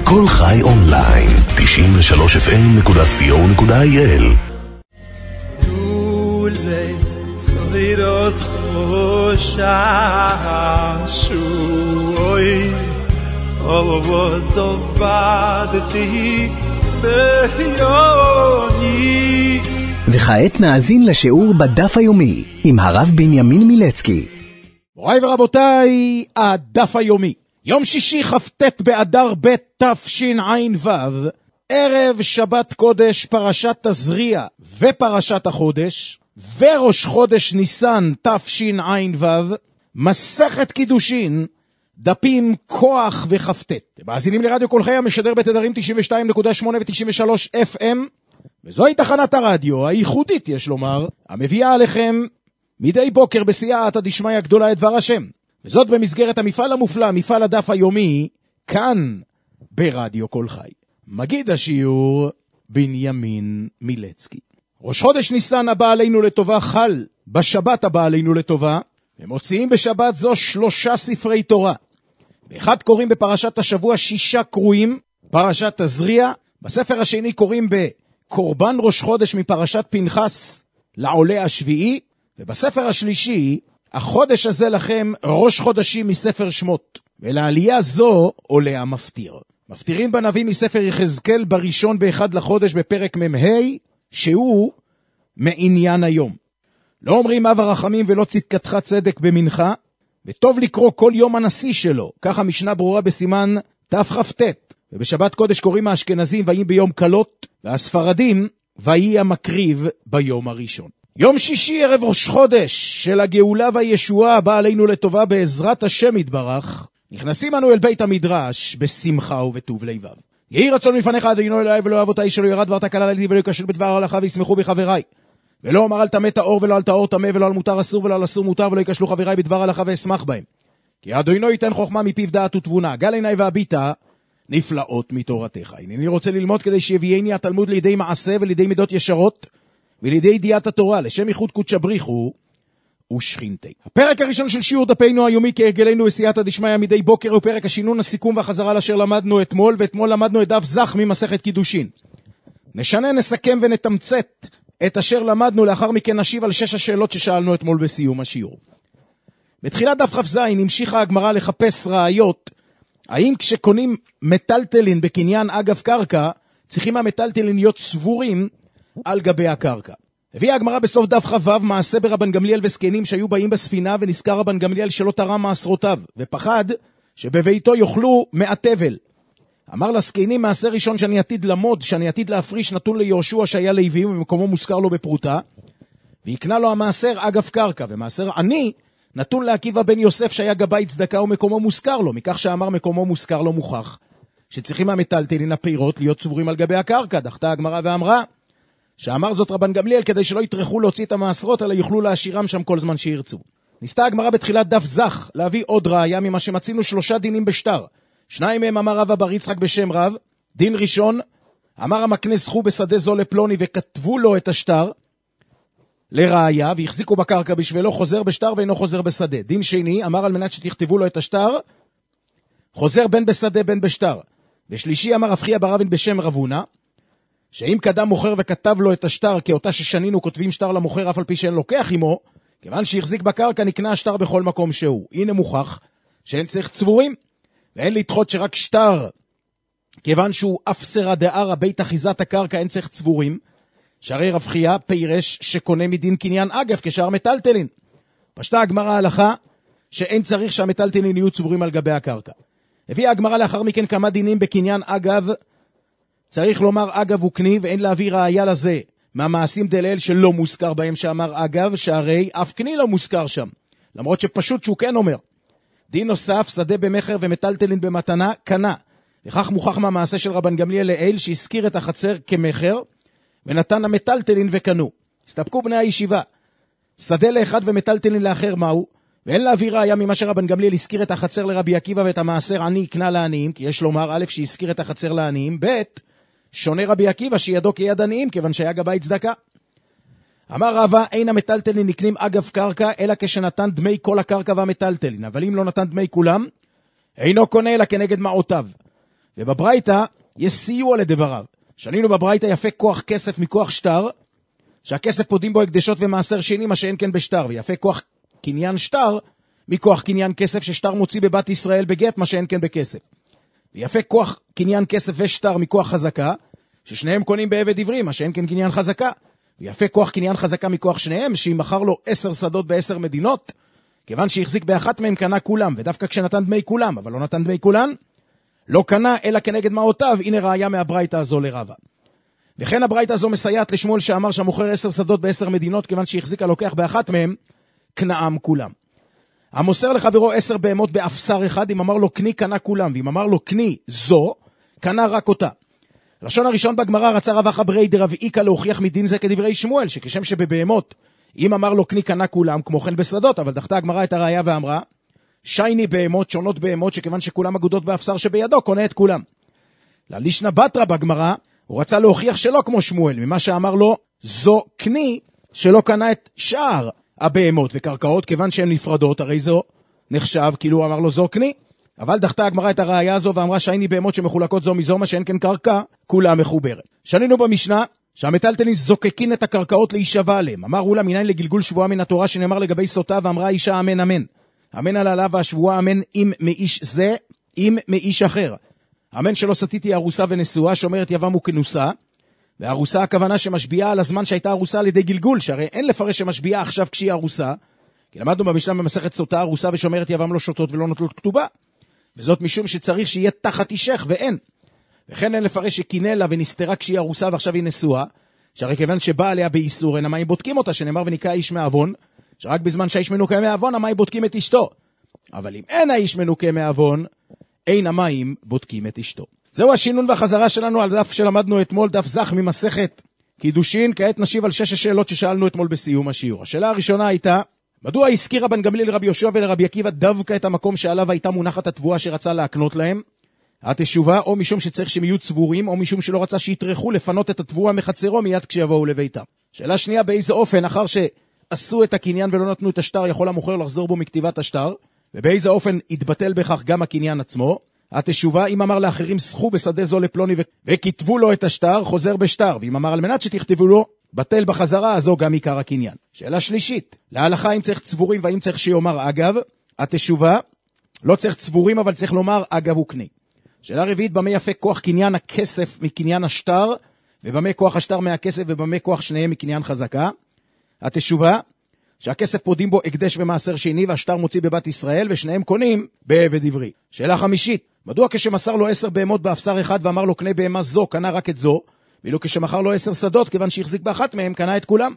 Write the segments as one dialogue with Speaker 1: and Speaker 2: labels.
Speaker 1: כל חי אונליין, 93fm.co.il.
Speaker 2: Dule soiros shashui ovozovadti beyoni.
Speaker 3: וכעת נאזין לשיעור בדף היומי עם הרב בנימין מילצקי.
Speaker 4: מוריי ורבותיי, הדף היומי. יום שישי כ"ט באדר ב' תשע"ו, ערב שבת קודש, פרשת תזריע ופרשת החודש, וראש חודש ניסן תשע"ו, מסכת קידושין, דפים כוח וכ"ט. מאזינים לרדיו כל חי המשדר בתדרים 92.8 ו-93 FM, וזוהי תחנת הרדיו הייחודית, יש לומר, המביאה עליכם מדי בוקר בסייעתא דשמיא גדולה את דבר השם. וזאת במסגרת המפעל המופלא, מפעל הדף היומי, כאן ברדיו כל חי. מגיד השיעור בנימין מילצקי. ראש חודש ניסן הבא עלינו לטובה חל בשבת הבא עלינו לטובה, ומוציאים בשבת זו 3 ספרי תורה. באחד קוראים בפרשת השבוע 6 קרואים, פרשת תזריע, בספר השני קוראים בקורבן ראש חודש מפרשת פנחס לעולה השביעי, ובספר השלישי, החודש הזה לכם ראש חודשים מספר שמות, ולעלייה זו עולה המפטיר. מפטירים בנביא מספר יחזקאל בראשון באחד לחודש בפרק מ"ה, שהוא מעניין היום. לא אומרים אב הרחמים ולא צדקתך צדק במנחה, וטוב לקרוא כל יום הנשיא שלו, כך המשנה ברורה בסימן תכ"ט. ובשבת קודש קוראים האשכנזים ויהי ביום קלות, והספרדים ויהי המקריב ביום הראשון. יום שישי ערב ראש חודש של הגאולה והישועה הבא עלינו לטובה בעזרת השם יתברך, נכנסים אנו אל בית המדרש בשמחה ובטוב לבב. יהי רצון מפניך אדוני אלוהי ולא אבותיי שלא ירד דבר תקלה לידי ולא יקשל בדבר הלכה וישמחו בחבריי. ולא אומר על טמא טהור ולא על טהור טמא ולא על מותר אסור ולא על אסור מותר ולא יקשלו חבריי בדבר הלכה ואשמח בהם. כי אדוני ייתן חוכמה מפיו דעת ותבונה, גל עיניי והביטה נפלאות מתורתך. אני רוצה ללמוד כדי שיביאני התלמוד לידי מעשה ולידי מידות ישרות ולידי ידיעת התורה, לשם ייחוד קודש בריחו ושכינתי. הפרק הראשון של שיעור דפינו היומי כהרגלנו בסייעתא דשמיא מדי בוקר הוא פרק השינון, הסיכום והחזרה לאשר למדנו אתמול, ואתמול למדנו את דף זך ממסכת קידושין. נשנה, נסכם ונתמצת את אשר למדנו, לאחר מכן נשיב על 6 השאלות ששאלנו אתמול בסיום השיעור. בתחילת דף כ"ז המשיכה הגמרא לחפש ראיות, האם כשקונים מטלטלין בקניין אגב קרקע, צריכים המטלטלין להיות סבורים על גבי הקרקע. הביאה הגמרא בסוף דף כ"ו מעשה ברבן גמליאל וזקנים שהיו באים בספינה, ונזכר רבן גמליאל שלא תרם מעשרותיו, ופחד שבביתו יאכלו מהתבל. אמר לזקנים, מעשה ראשון שאני עתיד למוד, שאני עתיד להפריש, נתון ליהושע שהיה לוי ומקומו מוזכר לו בפרוטה, ויקנה לו המעשר אגב קרקע, ומעשר עני נתון לעקיבא בן יוסף שהיה גבאי צדקה ומקומו מוזכר לו, מכך שאמר מקומו מוזכר לו מוכח, שצריכים המטלטלין הפירות להיות צבורים על גבי הקרקע. דחתה הגמרא ואמרה, שאמר זאת רבן גמליאל כדי שלא יטרחו להוציא את המעשרות, אלא יוכלו להשאירם שם כל זמן שירצו. ניסתה הגמרא בתחילת דף זך להביא עוד ראיה ממה שמצינו 3 דינים בשטר. 2 מהם אמר רב אבר יצחק בשם רב. דין ראשון, אמר המקנה זכו בשדה זו לפלוני וכתבו לו את השטר לראיה והחזיקו בקרקע בשבילו, חוזר בשטר ואינו חוזר בשדה. דין שני, אמר על מנת שתכתבו לו את השטר, חוזר בין בשדה בין בשטר. ושלישי אמר רב ברבין בשם רבונה, שאם קדם מוכר וכתב לו את השטר כאותה ששנינו כותבים שטר למוכר אף על פי שאין לוקח עמו, כיוון שהחזיק בקרקע נקנה השטר בכל מקום שהוא. הנה מוכח שאין צריך צבורים, ואין לדחות שרק שטר, כיוון שהוא אפסרא דערא בית אחיזת הקרקע אין צריך צבורים, שהרי רב חייא פירש שקונה מדין קניין אגב כשאר מטלטלין. פשטה הגמרא ההלכה שאין צריך שהמטלטלין יהיו צבורים על גבי הקרקע. הביאה הגמרא לאחר מכן כמה דינים בקניין אגב, צריך לומר אגב וקני, ואין להביא ראיה לזה מהמעשים דלאל שלא מוזכר בהם שאמר אגב, שהרי אף קני לא מוזכר שם, למרות שפשוט שהוא כן אומר. דין נוסף, שדה במחר ומטלטלין במתנה, קנה. לכך מוכח מהמעשה של רבן גמליאל לאל שהזכיר את החצר כמחר, ונתן המטלטלין וקנו. הסתפקו בני הישיבה. שדה לאחד ומטלטלין לאחר מהו? ואין להביא ראיה ממה שרבן גמליאל הזכיר את החצר לרבי עקיבא ואת המעשר עני יקנה לעניים, כי יש לומר א' שהזכיר את החצר לעניים, ב' שונה רבי עקיבא שידו כיד עניים כיוון שהיה גבאי צדקה. אמר רבא, אין המטלטלין נקנים אגב קרקע אלא כשנתן דמי כל הקרקע והמטלטלין, אבל אם לא נתן דמי כולם אינו קונה אלא כנגד מעותיו. ובברייתא יש סיוע לדבריו. שנינו בברייתא יפה כוח כסף מכוח שטר, שהכסף פודים בו הקדשות ומעשר שני, מה שאין כן בשטר, ויפה כוח קניין שטר מכוח קניין כסף ששטר מוציא בבת ישראל בגט, מה שאין כן בכסף. ויפה כוח קניין כסף ושטר מכוח חזקה, ששניהם קונים בעבד עברי, מה שאין כן קניין חזקה. ויפה כוח קניין חזקה מכוח שניהם, שאם מכר לו 10 שדות ב10 מדינות, כיוון שהחזיק באחת מהם קנה כולם, ודווקא כשנתן דמי כולם, אבל לא נתן דמי כולן, לא קנה אלא כנגד מעותיו. הנה ראיה מהברייתא הזו לרבה. וכן הברייתא הזו מסייעת לשמואל שאמר שהמוכר 10 שדות ב10 מדינות, כיוון שהחזיק הלוקח באחת מהם, קנאם כולם. המוסר לחברו 10 בהמות באפסר אחד, אם אמר לו קני קנה כולם, ואם אמר לו קני זו, קנה רק אותה. לשון הראשון בגמרא רצה רב אחברי דרב איקה להוכיח מדין זה כדברי שמואל, שכשם שבבהמות, אם אמר לו קני קנה כולם, כמו כן בשדות, אבל דחתה הגמרא את הראיה ואמרה, שייני בהמות, שונות בהמות, שכיוון שכולם אגודות באפסר שבידו, קונה את כולם. ללישנא בתרא בגמרא, הוא רצה להוכיח שלא כמו שמואל, ממה שאמר לו, זו קני, שלא קנה את שאר הבהמות וקרקעות, כיוון שהן נפרדות, הרי זו נחשב, כאילו הוא אמר לו זו קני. אבל דחתה הגמרא את הראיה הזו ואמרה שייני בהמות שמחולקות זו מזו, מה שאין כן קרקע, כולה מחוברת. שנינו במשנה, שהמטלטלין זוקקין את הקרקעות להישבע עליהם. אמר אולה מניין לגלגול שבועה מן התורה שנאמר לגבי סוטה, ואמרה אישה אמן אמן. אמן על עליו והשבועה אמן אם מאיש זה, אם מאיש אחר. אמן שלא סתיתי ארוסה ונשואה, שאומרת יבם וכנוסה, והארוסה הכוונה שמשביעה על הזמן שהייתה ארוסה על ידי גלגול, שהרי אין לפרש שמשביעה עכשיו כשהיא ארוסה, כי למדנו במשנה במסכת סוטה ארוסה ושומרת יבם לא שותות ולא נוטלות כתובה, וזאת משום שצריך שיהיה תחת אישך ואין. וכן אין לפרש שקינא לה ונסתרה כשהיא ארוסה ועכשיו היא נשואה, שהרי כיוון שבא עליה באיסור, אין המים בודקים אותה, שנאמר וניקה איש מעוון, שרק בזמן שהאיש מנוקה מעוון, המים בודקים את אשתו. אבל אם אין האיש מנוקה מעוון, אין המים בודקים את אשתו. זהו השינון והחזרה שלנו על דף שלמדנו אתמול, דף זך ממסכת קידושין. כעת נשיב על 6 השאלות ששאלנו אתמול בסיום השיעור. השאלה הראשונה הייתה, מדוע הזכירה בן גמליאל לרבי יהושע ולרבי עקיבא דווקא את המקום שעליו הייתה מונחת התבואה שרצה להקנות להם? התשובה, או משום שצריך שהם יהיו צבורים, או משום שלא רצה שיתרחו לפנות את התבואה מחצרו מיד כשיבואו לביתם. שאלה שנייה, באיזה אופן, אחר שעשו את הקניין ולא נתנו את השטר, יכול המוכר לחזור בו מכתיבת השטר, ובאיזה אופן יתבטל בכך גם הקניין עצמו? התשובה, אם אמר לאחרים סחו בשדה זו לפלוני וכתבו לו את השטר, חוזר בשטר, ואם אמר על מנת שתכתבו לו, בטל בחזרה, הזו גם עיקר הקניין. שאלה שלישית, להלכה אם צריך צבורים והאם צריך שיאמר אגב? התשובה, לא צריך צבורים אבל צריך לומר אגב וקני. שאלה רביעית, במה יפה כוח קניין הכסף מקניין השטר, ובמה כוח השטר מהכסף ובמה כוח שניהם מקניין חזקה? התשובה, שהכסף פודים בו הקדש ומעשר שני והשטר מוציא בבת ישראל ושניהם קונים בעבד עברי. שאלה חמישית, מדוע כשמסר לו 10 בהמות באפסר אחד ואמר לו קנה בהמה זו, קנה רק את זו, ואילו כשמכר לו 10 שדות כיוון שהחזיק באחת מהם קנה את כולם?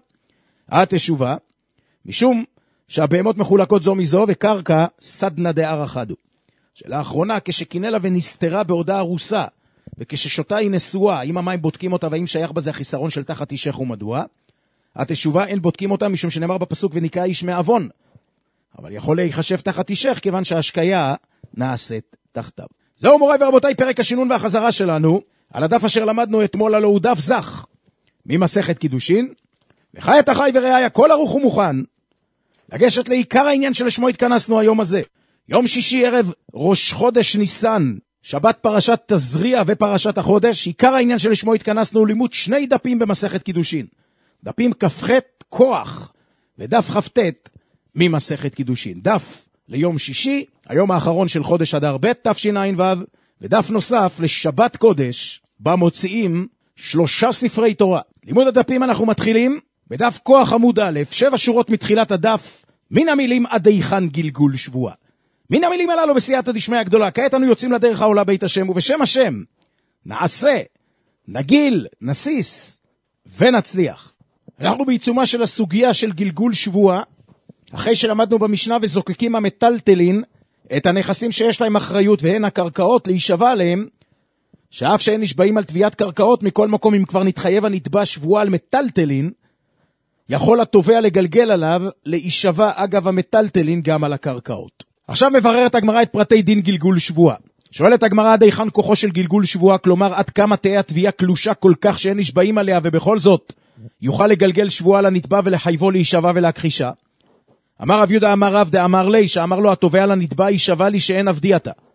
Speaker 4: התשובה, משום שהבהמות מחולקות זו מזו וקרקע סדנה דאר אחדו. שאלה אחרונה, כשקינא לה ונסתרה בעודה ארוסה וכששותה היא נשואה, אם המים בודקים אותה והאם שייך בזה החיסרון של תחת אישך ומדוע? התשובה, אין בודקים אותה משום שנאמר בפסוק וניקה איש מעוון, אבל יכול להיחשב תחת אישך כיוון שההשקיה נעשית תחתיו. זהו מוריי ורבותיי פרק השינון והחזרה שלנו על הדף אשר למדנו אתמול, הלא הוא דף זך ממסכת קידושין. וחי אחי ורעי, כל ערוך ומוכן לגשת לעיקר העניין שלשמו התכנסנו היום הזה, יום שישי ערב ראש חודש ניסן, שבת פרשת תזריע ופרשת החודש. עיקר העניין שלשמו התכנסנו לימוד 2 דפים במסכת קידושין, דפים כ"ח כוח ודף כ"ט ממסכת קידושין. דף ליום שישי, היום האחרון של חודש אדר ב' תשע"ו, ודף נוסף לשבת קודש, במוציאים 3 ספרי תורה. לימוד הדפים אנחנו מתחילים בדף כוח עמוד א', 7 שורות מתחילת הדף, מן המילים עד היכן גלגול שבועה. מן המילים הללו בסייעתא דשמיא הגדולה. כעת אנו יוצאים לדרך העולה בית השם, ובשם השם נעשה, נגיל, נסיס ונצליח. אנחנו בעיצומה של הסוגיה של גלגול שבועה, אחרי שלמדנו במשנה וזוקקים המטלטלין את הנכסים שיש להם אחריות והן הקרקעות להישבע עליהם, שאף שהן נשבעים על תביעת קרקעות, מכל מקום אם כבר נתחייב הנתבע שבועה על מטלטלין, יכול התובע לגלגל עליו להישבע אגב המטלטלין גם על הקרקעות. עכשיו מבררת הגמרא את פרטי דין גלגול שבועה. שואלת הגמרא עד היכן כוחו של גלגול שבועה, כלומר עד כמה תהיה התביעה קלושה כל כך שאין נשבעים עליה ובכל זאת יוכל לגלגל שבועה לנתבע ולחייבו להישבע ולהכחישה. אמר רב יהודה אמר רב דאמר לי, שאמר לו התובע לנתבע הישבע לי שאין עבדי אתה.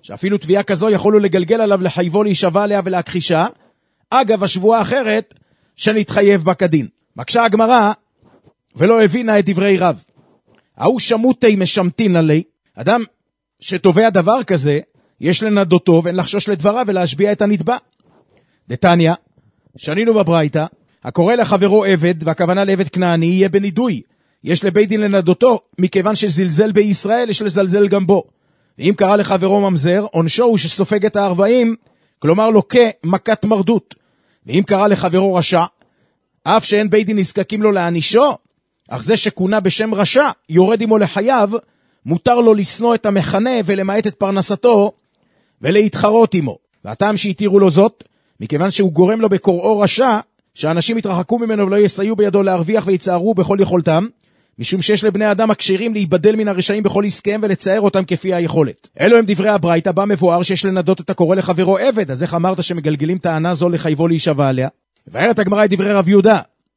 Speaker 4: שאפילו תביעה כזו יכולו לגלגל עליו לחייבו להישבע עליה ולהכחישה, אגב השבועה האחרת שנתחייב בה כדין. מקשה הגמרא ולא הבינה את דברי רב. ההוא שמותי משמתין עלי, אדם שתובע דבר כזה, יש לנדותו ואין לחשוש לדבריו ולהשביע את הנתבע. דתניא, שנינו בברייתא, הקורא לחברו עבד, והכוונה לעבד כנעני, יהיה בנידוי. יש לבית דין לנדותו, מכיוון שזלזל בישראל, יש לזלזל גם בו. ואם קרא לחברו ממזר, עונשו הוא שסופג את 40, כלומר לוקה מכת מרדות. ואם קרא לחברו רשע, אף שאין בית דין נזקקים לו לענישו, אך זה שכונה בשם רשע, יורד עמו לחייו, מותר לו לסנוע את המחנה ולמעט את פרנסתו, ולהתחרות עמו. והטעם שהתירו לו זאת, מכיוון שהוא גורם לו בקוראו רשע, שאנשים יתרחקו ממנו ולא יסייעו בידו להרוויח ויצערו בכל יכולתם, משום שיש לבני אדם הקשירים להיבדל מן הרשעים בכל עסקיהם ולצייר אותם כפי היכולת. אלו הם דברי הברייתא, בה מבואר שיש לנדות את הקורא לחברו עבד, אז איך אמרת שמגלגלים טענה זו לחייבו להישבע עליה? ובארת הגמרא את דברי רב יהודה,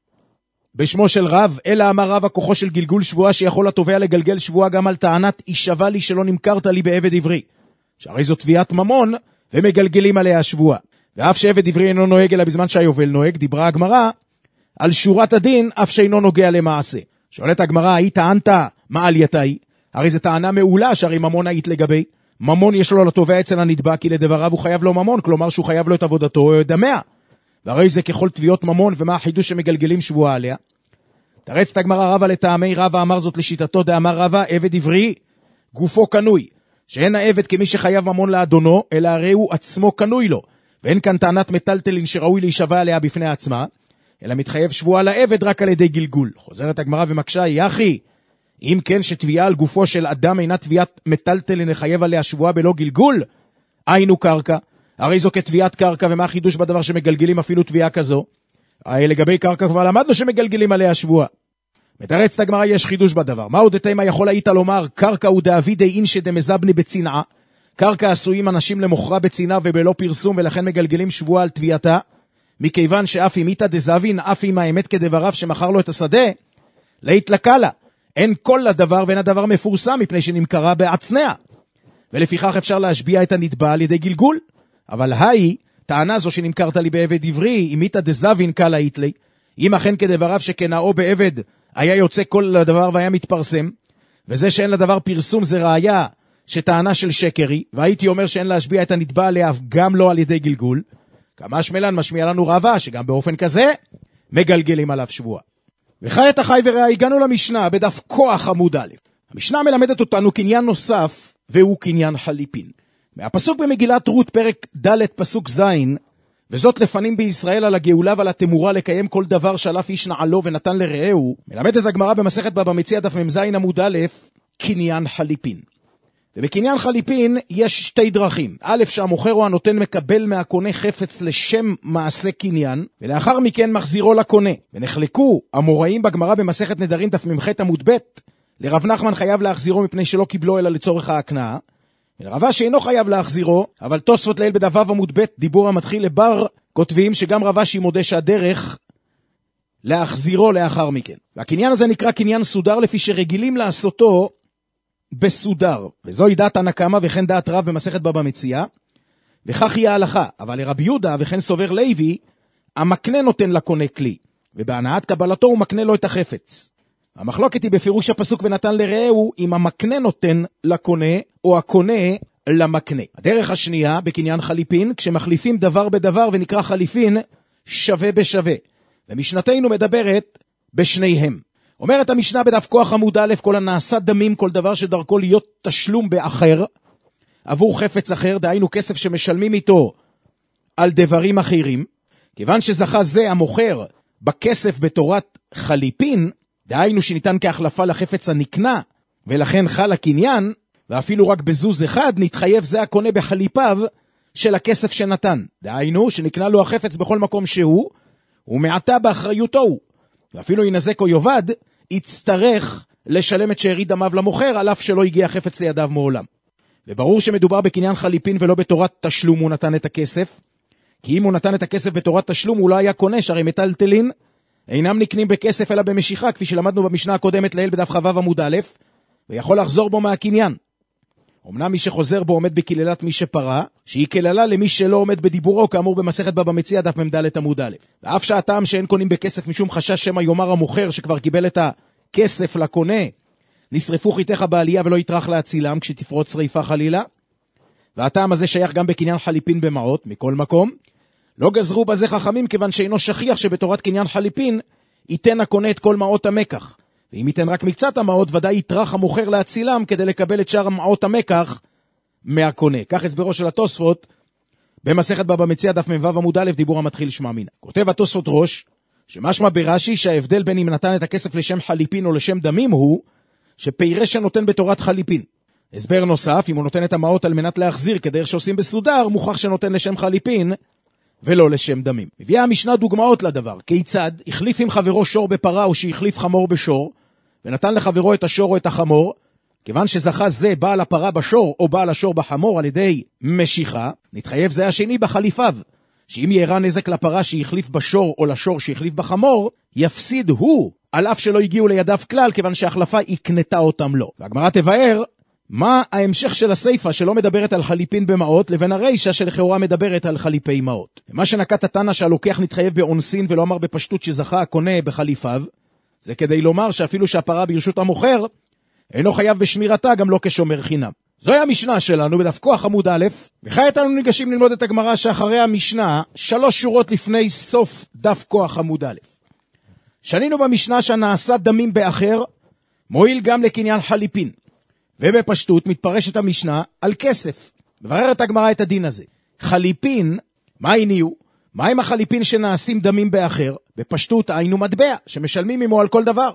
Speaker 4: בשמו של רב, אלא אמר רב הכוחו של גלגול שבועה שיכול התובע לגלגל שבועה גם על טענת הישבע לי שלא נמכרת לי בעבד עברי, שהרי זו תביעת ממון ומגלגלים עליה שבועה. ואף שעבד עברי אינו נוהג אלא בזמן שהיובל נוהג, דיברה הגמרא על שורת הדין אף שאינו נוגע למעשה. שואלת הגמרא, היא טענת מה על יתאי? הרי זו טענה מעולה שהרי ממון היית לגבי. ממון יש לו לתובע אצל הנתבע, כי לדבריו הוא חייב לו ממון, כלומר שהוא חייב לו את עבודתו או את דמיה. והרי זה ככל תביעות ממון, ומה החידוש שמגלגלים שבועה עליה? תרץ את הגמרא רבה לטעמי רבה, אמר זאת לשיטתו, דאמר רבה, עבד עברי, גופו קנוי, שאין העבד כמי שחייב ממון לאדונו, אלא הרי הוא עצמו קנוי לו, ואין כאן טענת מטלטלין שראוי להישבע עליה בפני עצמה, אלא מתחייב שבועה לעבד רק על ידי גלגול. חוזרת הגמרא ומקשה, יחי, אם כן שתביעה על גופו של אדם אינה תביעת מטלטלין לחייב עליה שבועה בלא גלגול, היינו קרקע, הרי זו כתביעת קרקע, ומה החידוש בדבר שמגלגלים אפילו תביעה כזו? הרי לגבי קרקע כבר למדנו שמגלגלים עליה שבועה. מתרצת הגמרא, יש חידוש בדבר. מה עוד תימה יכול היית לומר, קרקע הוא דאבידי אינשי דמזבני בצנעה, קרקע עשויים אנשים למוכרה בצנעה ובלא פרסום, ולכן מגלגלים שבועה על תביעתה, מכיוון שאף אם איתה דזבין, אף אם האמת כדבריו שמכר לו את השדה, להתלקה לה. אין כל לדבר ואין הדבר מפורסם, מפני שנמכרה בעצניה. ולפיכך אפשר להשביע את הנתבע על ידי גלגול. אבל היי, טענה זו שנמכרת לי בעבד עברי, אם איתה דזבין קלה איתלי, אם אכן כדבריו שכנאו בעבד, היה יוצא כל לדבר והיה מתפרסם, וזה שאין לדבר פרסום זה ראיה שטענה של שקרי, והייתי אומר שאין להשביע את הנתבע עליה גם לא על ידי גלגול, כמה שמלן משמיע לנו רבה, שגם באופן כזה מגלגלים עליו שבועה. וכעת החי וראה, הגענו למשנה בדף כוח עמוד א'. המשנה מלמדת אותנו קניין נוסף, והוא קניין חליפין. מהפסוק במגילת רות פרק ד' פסוק ז', וזאת לפנים בישראל על הגאולה ועל התמורה לקיים כל דבר שלף איש נעלו ונתן לרעהו, מלמדת הגמרא במסכת בבא מציעא דף מ"ז עמוד א', קניין חליפין. ובקניין חליפין יש שתי דרכים. א', שהמוכר או הנותן מקבל מהקונה חפץ לשם מעשה קניין, ולאחר מכן מחזירו לקונה. ונחלקו המוראים בגמרא במסכת נדרים דף מ"ח עמוד ב', לרב נחמן חייב להחזירו מפני שלא קיבלו אלא לצורך ההקנאה, ולרבה שאינו חייב להחזירו, אבל תוספות ליל בדף עמוד ב' דיבור המתחיל לבר, כותבים שגם רבה שמודה שהדרך להחזירו לאחר מכן. והקניין הזה נקרא קניין סודר, לפי שרגילים לעשותו בסודר, וזוהי דעת הנקמה וכן דעת רב במסכת בבא מציעא, וכך היא ההלכה. אבל לרבי יהודה וכן סובר לוי, המקנה נותן לקונה כלי, ובהנאת קבלתו הוא מקנה לו את החפץ. המחלוקת היא בפירוש הפסוק ונתן לרעהו, אם המקנה נותן לקונה או הקונה למקנה. הדרך השנייה בקניין חליפין, כשמחליפים דבר בדבר ונקרא חליפין שווה בשווה, ומשנתנו מדברת בשניהם. אומרת המשנה בדף כוח עמוד א', כל הנעשה דמים, כל דבר שדרכו להיות תשלום באחר עבור חפץ אחר, דהיינו כסף שמשלמים איתו על דברים אחרים, כיוון שזכה זה המוכר בכסף בתורת חליפין, דהיינו שניתן כהחלפה לחפץ הנקנה, ולכן חל הקניין, ואפילו רק בזוז אחד נתחייב זה הקונה בחליפיו של הכסף שנתן, דהיינו שנקנה לו החפץ בכל מקום שהוא, ומעתה באחריותו הוא, ואפילו ינזק או יובד, יצטרך לשלם את שארית דמיו למוכר, על אף שלא הגיע חפץ לידיו מעולם. וברור שמדובר בקניין חליפין ולא בתורת תשלום הוא נתן את הכסף, כי אם הוא נתן את הכסף בתורת תשלום הוא לא היה קונה, שהרי מטלטלין אינם נקנים בכסף אלא במשיכה, כפי שלמדנו במשנה הקודמת לעיל בדף חו' עמוד א', ויכול לחזור בו מהקניין. אמנם מי שחוזר בו עומד בקללת מי שפרה, שהיא קללה למי שלא עומד בדיבורו, כאמור במסכת בבא מציעא דף מ"ד עמוד א'. ואף שהטעם שאין קונים בכסף משום חשש שמא יאמר המוכר שכבר קיבל את הכסף לקונה, נשרפו חיתך בעלייה ולא יטרח להצילם כשתפרוץ שריפה חלילה. והטעם הזה שייך גם בקניין חליפין במעות, מכל מקום. לא גזרו בזה חכמים כיוון שאינו שכיח שבתורת קניין חליפין ייתן הקונה את כל מעות המקח. ואם ייתן רק מקצת המעות, ודאי יטרח המוכר להצילם כדי לקבל את שאר מעות המקח מהקונה. כך הסברו של התוספות במסכת בבא מציעא דף מ"ו עמוד א', דיבור המתחיל שמע מינא. כותב התוספות ראש, שמשמע ברש"י שההבדל בין אם נתן את הכסף לשם חליפין או לשם דמים הוא שפירש שנותן בתורת חליפין. הסבר נוסף, אם הוא נותן את המעות על מנת להחזיר כדרך שעושים בסודר, מוכח שנותן לשם חליפין ולא לשם דמים. הביאה המשנה דוגמאות לדבר. כיצד החליף עם חברו שור בפרה או שהחליף חמור בשור, ונתן לחברו את השור או את החמור, כיוון שזכה זה בעל הפרה בשור או בעל השור בחמור על ידי משיכה, נתחייב זה השני בחליפיו, שאם יארע נזק לפרה שהחליף בשור או לשור שהחליף בחמור, יפסיד הוא, על אף שלא הגיעו לידיו כלל, כיוון שהחלפה יקנתה אותם לו. והגמרא תבאר מה ההמשך של הסייפה שלא מדברת על חליפין במעות, לבין הרישה שלכאורה מדברת על חליפי מעות. מה שנקט התנא שהלוקח נתחייב באונסין ולא אמר בפשטות שזכה הקונה בחליפיו, זה כדי לומר שאפילו שהפרה ברשות המוכר, אינו חייב בשמירתה גם לא כשומר חינם. זוהי המשנה שלנו בדף כוח עמוד א', וכעת אנו ניגשים ללמוד את הגמרא שאחרי המשנה, 3 שורות לפני סוף דף כוח עמוד א'. שנינו במשנה שנעשה דמים באחר, מועיל גם לקניין חליפין. ובפשטות מתפרשת המשנה על כסף. מבררת הגמרא את הדין הזה. חליפין, מה הניעו? מה עם החליפין שנעשים דמים באחר? בפשטות היינו מטבע, שמשלמים עמו על כל דבר.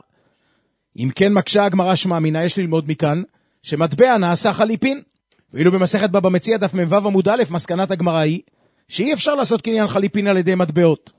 Speaker 4: אם כן מקשה הגמרא שמע מינא, יש ללמוד מכאן, שמטבע נעשה חליפין. ואילו במסכת בבא מציעא דף מ"ו עמוד א', מסקנת הגמרא היא, שאי אפשר לעשות קניין חליפין על ידי מטבעות.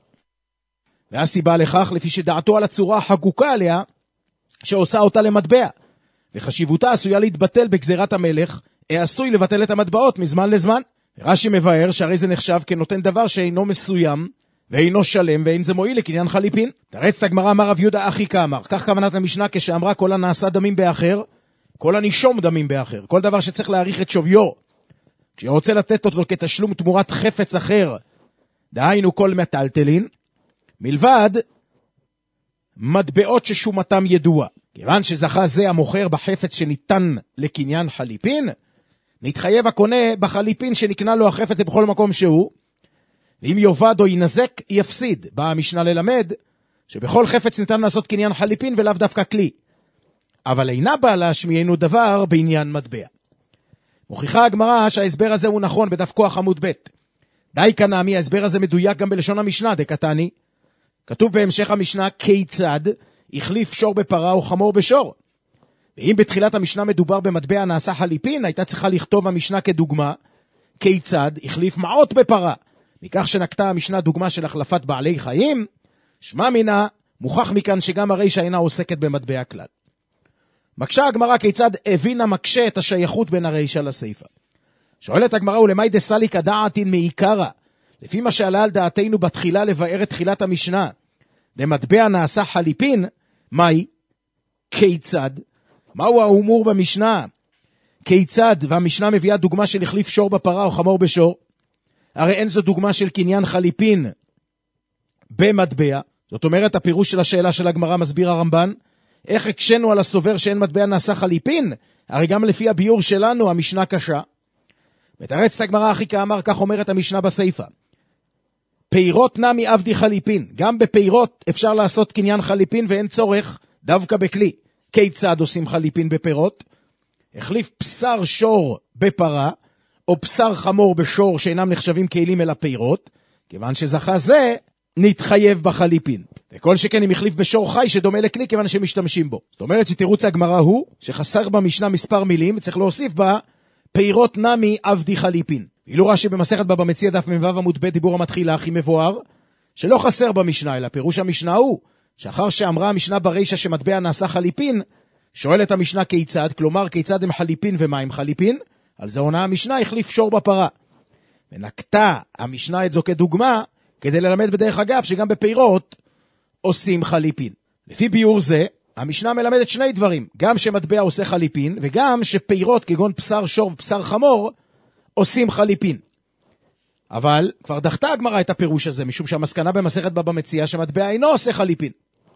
Speaker 4: והסיבה לכך, לפי שדעתו על הצורה החקוקה עליה, שעושה אותה למטבע. וחשיבותה עשויה להתבטל בגזירת המלך, עשוי לבטל את המטבעות מזמן לזמן. רש"י מבאר שהרי זה נחשב כנותן דבר שאינו מסוים, ואינו שלם, ואין זה מועיל לקניין חליפין. תרץ את הגמרא, אמר רב יהודה אחי כאמר, כך כוונת המשנה כשאמרה כל הנעשה דמים באחר, כל הנישום דמים באחר, כל דבר שצריך להעריך את שוויו, כשרוצה לתת אותו כתשלום תמורת חפץ אחר, דהיינו כל מטלטלין, מלבד מטבעות ששומתם ידוע. כיוון שזכה זה המוכר בחפץ שניתן לקניין חליפין, נתחייב הקונה בחליפין שנקנה לו החפץ בכל מקום שהוא, ואם יובד או ינזק יפסיד. באה המשנה ללמד שבכל חפץ ניתן לעשות קניין חליפין ולאו דווקא כלי, אבל אינה באה להשמיענו דבר בעניין מטבע. מוכיחה הגמרא שההסבר הזה הוא נכון בדף כוח עמוד ב'. די כנעמי, ההסבר הזה מדויק גם בלשון המשנה דקתני. כתוב בהמשך המשנה כיצד החליף שור בפרה או חמור בשור. ואם בתחילת המשנה מדובר במטבע נעשה חליפין, הייתה צריכה לכתוב המשנה כדוגמה כיצד החליף מעות בפרה. מכך שנקטה המשנה דוגמה של החלפת בעלי חיים, שמע מינא מוכח מכאן שגם הרישה אינה עוסקת במטבע כלל. מקשה הגמרא כיצד הבינה מקשה את השייכות בין הרישה לסייפה. שואלת הגמרא, ולמאי דסליק דעתין מעיקרא, לפי מה שעלה על דעתנו בתחילה לבאר את תחילת המשנה, במטבע נעשה חליפין, מהי? כיצד? מהו האומור במשנה? כיצד? והמשנה מביאה דוגמה של החליף שור בפרה או חמור בשור. הרי אין זו דוגמה של קניין חליפין במטבע. זאת אומרת, הפירוש של השאלה של הגמרא מסביר הרמב"ן, איך הקשנו על הסובר שאין מטבע נעשה חליפין? הרי גם לפי הביור שלנו המשנה קשה. מתרץ את הגמרא אחי כאמר, כך אומרת המשנה בסייפה. פירות נמי עבדי חליפין. גם בפירות אפשר לעשות קניין חליפין ואין צורך דווקא בכלי. כיצד עושים חליפין בפירות? החליף בשר שור בפרה, או בשר חמור בשור שאינם נחשבים כלים אלא פירות, כיוון שזכה זה נתחייב בחליפין. וכל שכן אם החליף בשור חי שדומה לכלי כיוון שמשתמשים בו. זאת אומרת שתירוץ הגמרא הוא שחסר במשנה מספר מילים, וצריך להוסיף בה פירות נמי עבדי חליפין. ואילו רש"י במסכת בבא מציעא דף מ"ו עמוד ב' דיבור המתחיל הכי מבואר, שלא חסר במשנה, אלא פירוש המשנה הוא, שאחר שאמרה המשנה ברישה שמטבע נעשה חליפין, שואלת המשנה כיצד, כלומר כיצד הם חליפין ומה הם חליפין, על זה עונה המשנה החליף שור בפרה. ונקטה המשנה את זו כדוגמה, כדי ללמד בדרך אגב שגם בפירות עושים חליפין. לפי ביור זה, המשנה מלמדת שני דברים, גם שמטבע עושה חליפין, וגם שפירות כגון בשר שור ובשר חמור עושים חליפין. אבל כבר דחתה הגמרא את הפירוש הזה, משום שהמסקנה במסכת בבא מציעא שמטבע אינו עושה חליפין.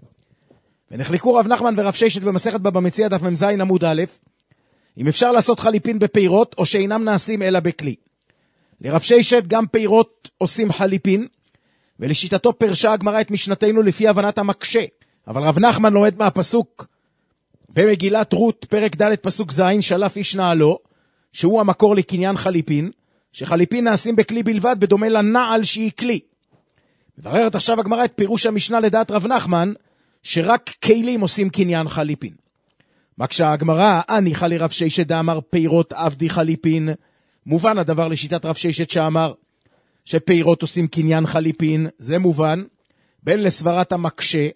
Speaker 4: ונחלקו רב נחמן ורב ששת במסכת בבא מציעא דף מ"ז עמוד א', אם אפשר לעשות חליפין בפירות או שאינם נעשים אלא בכלי. לרב ששת גם פירות עושים חליפין, ולשיטתו פרשה הגמרא את משנתנו לפי הבנת המקשה. אבל רב נחמן לומד מהפסוק במגילת רות פרק ד' פסוק ז', שלף איש נעלו, שהוא המקור לקניין חליפין, שחליפין נעשים בכלי בלבד בדומה לנעל שהיא כלי. מבררת עכשיו הגמרא את פירוש המשנה לדעת רב נחמן, שרק כלים עושים קניין חליפין. מקשה הגמרא, הניחא לרב ששת דאמר פירות עבדי חליפין, מובן הדבר לשיטת רב ששת שאמר שפירות עושים קניין חליפין, זה מובן, בין לסברת המקשה,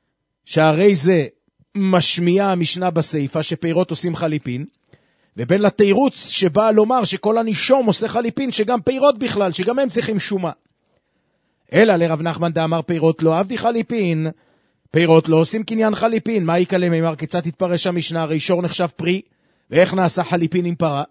Speaker 4: שהרי זה משמיע המשנה בסייפה שפירות עושים חליפין, ובין לתירוץ שבא לומר שכל הנישום עושה חליפין, שגם פירות בכלל, שגם הם צריכים שומה. אלא לרב נחמן דאמר פירות לא עבדי חליפין, פירות לא עושים קניין חליפין, מה יקלה מימר, כיצד תתפרש המשנה, הרי שור נחשב פרי, ואיך נעשה חליפין עם פרה?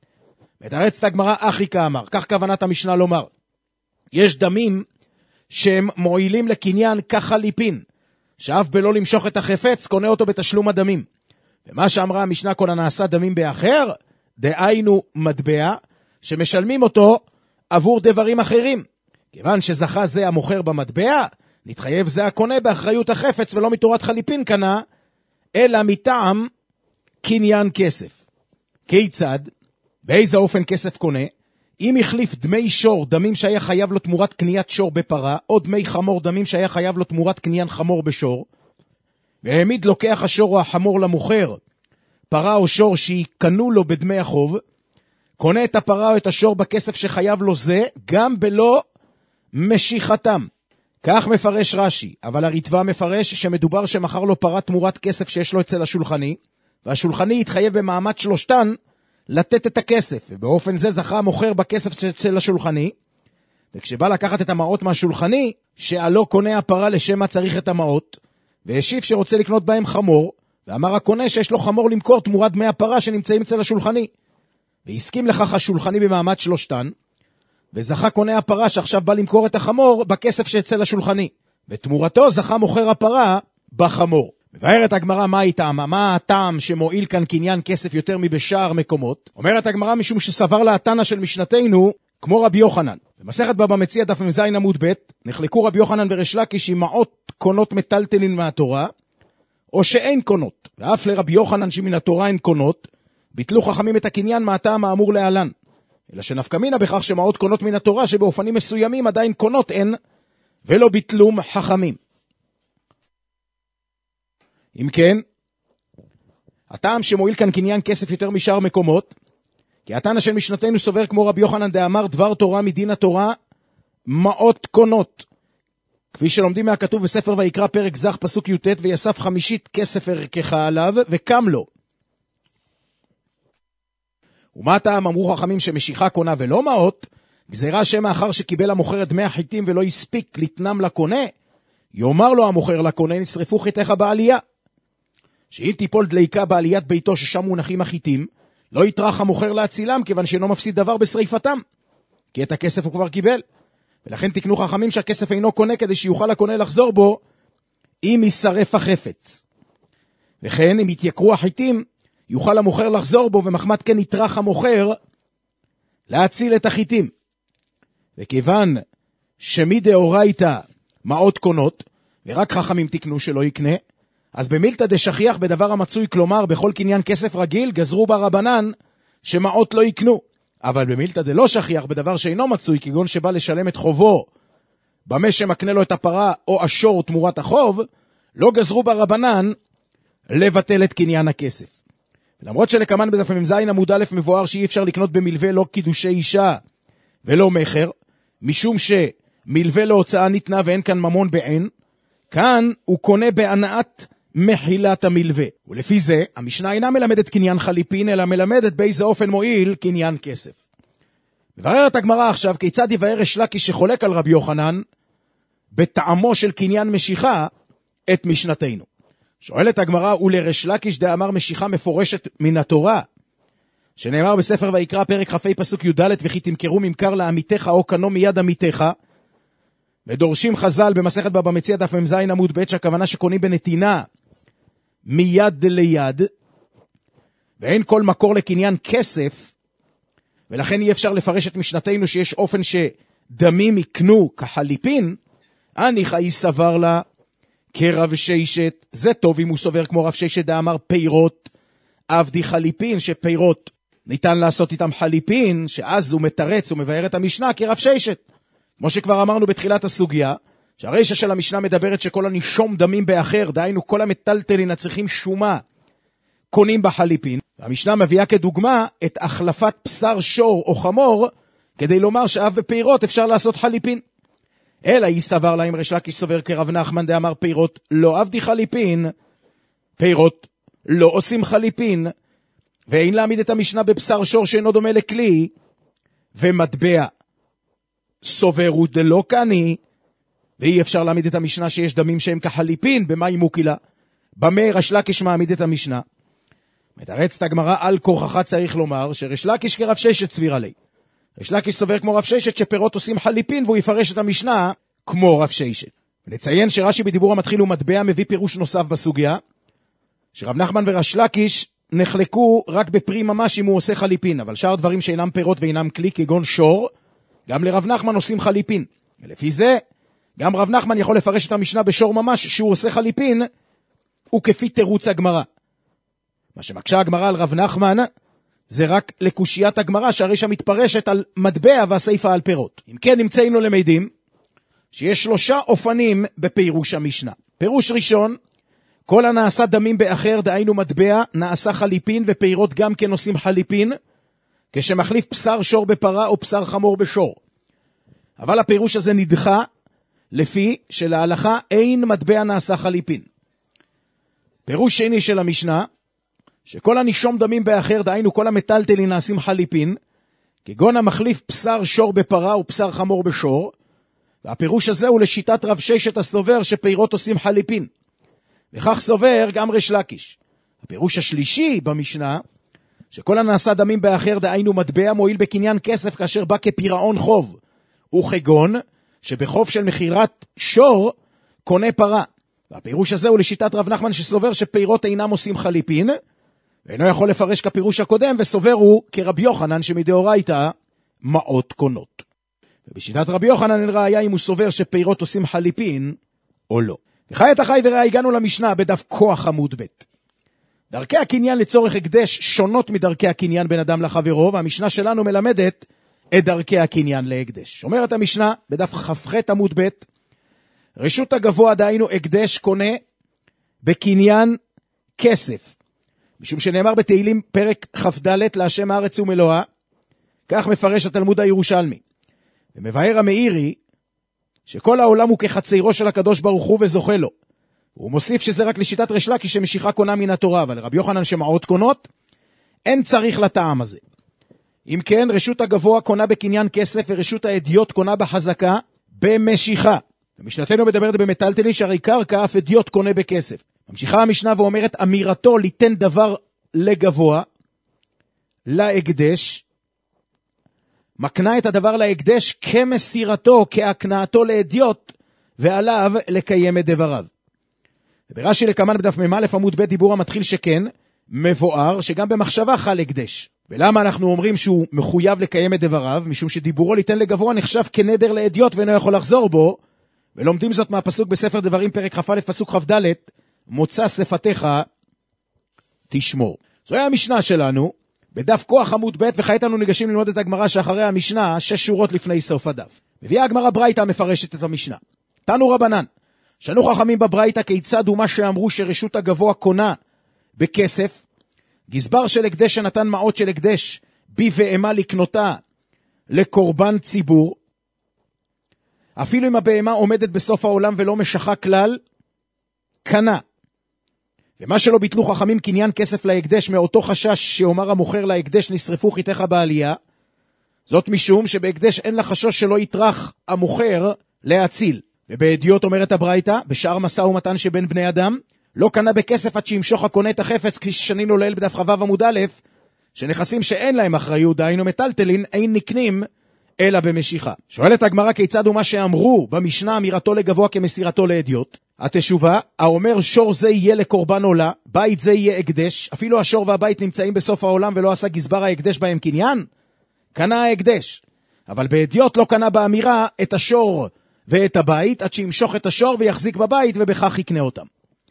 Speaker 4: מתרצת הגמרא אחי כאמר, כך כוונת המשנה לומר, יש דמים שהם מועילים לקניין כחליפין, שאף בלא למשוך את החפץ, קונה אותו בתשלום הדמים. ומה שאמרה המשנה כל הנעשה דמים באחר, דהיינו מטבע, שמשלמים אותו עבור דברים אחרים. כיוון שזכה זה המוכר במטבע, נתחייב זה הקונה באחריות החפץ, ולא מתורת חליפין קנה, אלא מטעם קניין כסף. כיצד? באיזה אופן כסף קונה? אם החליף דמי שור, דמים שהיה חייב לו תמורת קניית שור בפרה, או דמי חמור, דמים שהיה חייב לו תמורת קניין חמור בשור, והעמיד לוקח השור או החמור למוכר, פרה או שור שיקנו לו בדמי החוב, קונה את הפרה או את השור בכסף שחייב לו זה, גם בלא משיכתם. כך מפרש רש"י, אבל הרטב"א מפרש שמדובר שמכר לו פרה תמורת כסף שיש לו אצל השולחני, והשולחני יתחייב במעמד שלושתן לתת את הכסף, ובאופן זה זכה המוכר בכסף אצל השולחני, וכשבא לקחת את המעות מהשולחני, שעלו קונה הפרה לשם מה צריך את המעות, והשיב שרוצה לקנות בהם חמור, ואמר הקונה שיש לו חמור למכור תמורת דמי הפרה שנמצאים אצל השולחני, והסכים לכך השולחני במעמד שלושתן, וזכה קונה הפרה שעכשיו בא למכור את החמור בכסף שאצל השולחני, ותמורתו זכה מוכר הפרה בחמור. מבארת הגמרא מה היא טעמה, מה הטעם שמועיל כאן קניין כסף יותר מבשאר מקומות? אומרת הגמרא משום שסבר לה התנא של משנתנו כמו רבי יוחנן. במסכת בבא מציעא דף מ"ז עמוד ב' נחלקו רבי יוחנן וריש לקיש אם מעות קונות מטלטלין מהתורה או שאין קונות, ואף לרבי יוחנן שמן התורה אין קונות, ביטלו חכמים את הקניין מהטעם האמור להלן, אלא שנפקא מינה בכך שמעות קונות מן התורה שבאופנים מסוימים עדיין קונות אין, ולא ביטלום חכמים. אם כן, הטעם שמועיל כאן קניין כסף יותר משאר מקומות, כי התנא של משנתנו סובר כמו רבי יוחנן דאמר דבר תורה מדין התורה מעות קונות, כפי שלומדים מהכתוב בספר ויקרא פרק זך פסוק י"ט, ויסף חמישית כסף ערכך עליו וקם לו. ומה הטעם? אמרו חכמים שמשיכה קונה ולא מעות, גזירה שמאחר שקיבל המוכר את דמי החיטים ולא הספיק לתנם לקונה, יאמר לו המוכר לקונה נשרפו חיתך בעלייה, שאם תיפול דליקה בעליית ביתו ששם מונחים החיטים, לא יטרח המוכר להצילם כיוון שאינו מפסיד דבר בשריפתם, כי את הכסף הוא כבר קיבל. ולכן תקנו חכמים שהכסף אינו קונה כדי שיוכל הקונה לחזור בו אם יישרף החפץ. וכן אם יתייקרו החיטים יוכל המוכר לחזור בו, ומחמת כן יטרח המוכר להציל את החיטים. וכיוון שמדאורייתא מעות קונות ורק חכמים תקנו שלא יקנה, אז במילתא דשכיח בדבר המצוי, כלומר בכל קניין כסף רגיל, גזרו ברבנן שמעות לא יקנו. אבל במילתא דלא שכיח בדבר שאינו מצוי, כגון שבא לשלם את חובו במה שמקנה לו את הפרה או השור תמורת החוב, לא גזרו ברבנן לבטל את קניין הכסף. למרות שלקמן בדף מ"ז עמוד א' מבואר שאי אפשר לקנות במלווה לא קידושי אישה ולא מחר, משום שמלווה להוצאה ניתנה ואין כאן ממון בעין, כאן הוא קונה בהנאת מחילת המלווה. ולפי זה, המשנה אינה מלמדת קניין חליפין, אלא מלמדת באיזה אופן מועיל קניין כסף. מבררת הגמרא עכשיו כיצד יבאר ריש לקיש שחולק על רבי יוחנן בטעמו של קניין משיכה את משנתנו. שואלת הגמרא, ולריש לקיש דאמר משיכה מפורשת מן התורה, שנאמר בספר ויקרא פרק כ"ה פסוק י"ד, וכי תמכרו ממכר לעמיתך או קנו מיד עמיתך, ודורשים חז"ל במסכת בבא מציעא דף מ"ז עמוד ב' שהכוונה שקונים בנתינה מיד ליד, ואין כל מקור לקניין כסף, ולכן אי אפשר לפרש את משנתנו שיש אופן שדמים יקנו כחליפין, הניחא היא סבר לה כרב ששת, זה טוב אם הוא סובר כמו רב ששת דאמר פירות עבדי חליפין, שפירות ניתן לעשות איתם חליפין, שאז הוא מתרץ ומבאר את המשנה כרב ששת. כמו שכבר אמרנו בתחילת הסוגיה, שהרישה של המשנה מדברת שכל הנישום דמים באחר, דהיינו כל המטלטלין הצריכים שומה, קונים בחליפין. והמשנה מביאה כדוגמה את החלפת בשר שור או חמור, כדי לומר שאף בפירות אפשר לעשות חליפין. אלא היא סבר לה, אם ריש לקיש סובר כרב נחמן דאמר פירות לא עבדי חליפין, פירות לא עושים חליפין, ואין להעמיד את המשנה בבשר שור שאינו דומה לכלי, ומטבע סובר הוא דלא קני, ואי אפשר להעמיד את המשנה שיש דמים שהם כחליפין, במאי מוקילה. במה ריש לקיש מעמיד את המשנה? מתרצת הגמרא, על כורחך צריך לומר שריש לקיש כרב ששת סבירה לי. ריש לקיש סובר כמו רב ששת שפירות עושים חליפין, והוא יפרש את המשנה כמו רב ששת. ונציין שרש"י בדיבור המתחיל ומטבע מביא פירוש נוסף בסוגיה, שרב נחמן וריש לקיש נחלקו רק בפרי ממש אם הוא עושה חליפין, אבל שאר דברים שאינם פירות ואינם כלי כגון שור, גם לרב נחמן עושים חליפין. ולפי זה, גם רב נחמן יכול לפרש את המשנה בשור ממש שהוא עושה חליפין, וכפי תירוץ הגמרא. מה שמקשה הגמרא על רב נחמן, זה רק לקושיית הגמרא שהרישה מתפרשת על מטבע והסייפה על פירות. אם כן, נמצאנו למדים שיש 3 אופנים בפירוש המשנה. פירוש ראשון, כל הנעשה דמים באחר, דהיינו מטבע, נעשה חליפין, ופירות גם כן עושים חליפין, כשמחליף בשר שור בפרה או בשר חמור בשור. אבל הפירוש הזה נדחה, לפי שלהלכה אין מטבע נעשה חליפין. פירוש שני של המשנה, שכל הנישום דמים באחר, דהיינו כל המטלטלים נעשים חליפין, כגון המחליף בשר שור בפרה או בשר חמור בשור, והפירוש הזה הוא לשיטת רב ששת הסובר שפירות עושים חליפין. וכך סובר גם ריש לקיש. הפירוש השלישי במשנה, שכל הנעשה דמים באחר, דהיינו מטבע, מועיל בקניין כסף כאשר בא כפירעון חוב, וכגון שבחוב של מחירת שור קונה פרה. והפירוש הזה הוא לשיטת רב נחמן שסובר שפירות אינם עושים חליפין, ואינו יכול לפרש כפירוש הקודם, וסובר הוא כרבי יוחנן שמדאורייתא מעות קונות. ובשיטת רבי יוחנן אין ראיה אם הוא סובר שפירות עושים חליפין או לא. וחי את החי וראה, הגענו למשנה בדף כוח עמוד ב'. דרכי הקניין לצורך הקדש שונות מדרכי הקניין בין אדם לחברו, והמשנה שלנו מלמדת את דרכי הקניין להקדש. אומרת המשנה בדף כ"ח עמוד ב', רשות הגבוה דהיינו הקדש קונה בקניין כסף, משום שנאמר בתהילים פרק כ"ד להשם הארץ ומלואה, כך מפרש התלמוד הירושלמי. ומבאר המאירי שכל העולם הוא כחצרו של הקדוש ברוך הוא וזוכה לו. הוא מוסיף שזה רק לשיטת ריש לקיש שמשיכה קונה מן התורה, אבל לרבי יוחנן שמעות קונות אין צריך לטעם הזה. אם כן, רשות הגבוה קונה בקניין כסף, ורשות האדיוט קונה בחזקה במשיכה. המשנתנו מדברת במטלטלי שהרי קרקע אף אדיוט קונה בכסף. ממשיכה המשנה ואומרת, אמירתו ליתן דבר לגבוה, להקדש, מקנה את הדבר להקדש כמסירתו, כהקנאתו לאדיוט, ועליו לקיים את דבריו. ברש"י לקמן בדף מ"א עמוד ב' דיבור המתחיל שכן, מבואר שגם במחשבה חל הקדש. ולמה אנחנו אומרים שהוא מחויב לקיים את דבריו? משום שדיבורו ליתן לגבוה נחשב כנדר לאדיוט ואינו יכול לחזור בו, ולומדים זאת מהפסוק בספר דברים פרק כ"א פסוק כ"ד, מוצא שפתיך תשמור. זוהי המשנה שלנו, בדף כוח עמוד ב', וכעת אנו ניגשים ללמוד את הגמרא שאחרי המשנה 6 שורות לפני סוף הדף. מביאה הגמרא ברייתא מפרשת את המשנה. תנו רבנן, שנו חכמים בברייתא כיצד ומה שאמרו שרשות הגבוה קונה בכסף, גזבר של הקדש שנתן מעות של הקדש בי ואמה לקנותה לקורבן ציבור, אפילו אם הבהמה עומדת בסוף העולם ולא משכה כלל, קנה. ומה שלא ביטלו חכמים קניין כסף להקדש מאותו חשש שאומר המוכר להקדש נשרפו חיתך בעלייה, זאת משום שבהקדש אין לחשוש שלא יטרח המוכר להציל. ובאדיוט אומרת הברייתא, בשאר משא ומתן שבין בני אדם, לא קנה בכסף עד שימשוך הקונה את החפץ, כפי ששנינו לעיל בדף חו' עמוד א', שנכסים שאין להם אחריות, דהיינו מטלטלין, אין נקנים אלא במשיכה. שואלת הגמרא כיצד הוא מה שאמרו במשנה אמירתו לגבוה כמסירתו לאדיוט. התשובה, האומר שור זה יהיה לקורבן עולה, בית זה יהיה הקדש, אפילו השור והבית נמצאים בסוף העולם ולא עשה גזבר ההקדש בהם קניין, קנה ההקדש. אבל באדיוט לא קנה באמירה את השור ואת הבית, עד שימשוך את השור ויחזיק בבית ובכך יקנה אותם.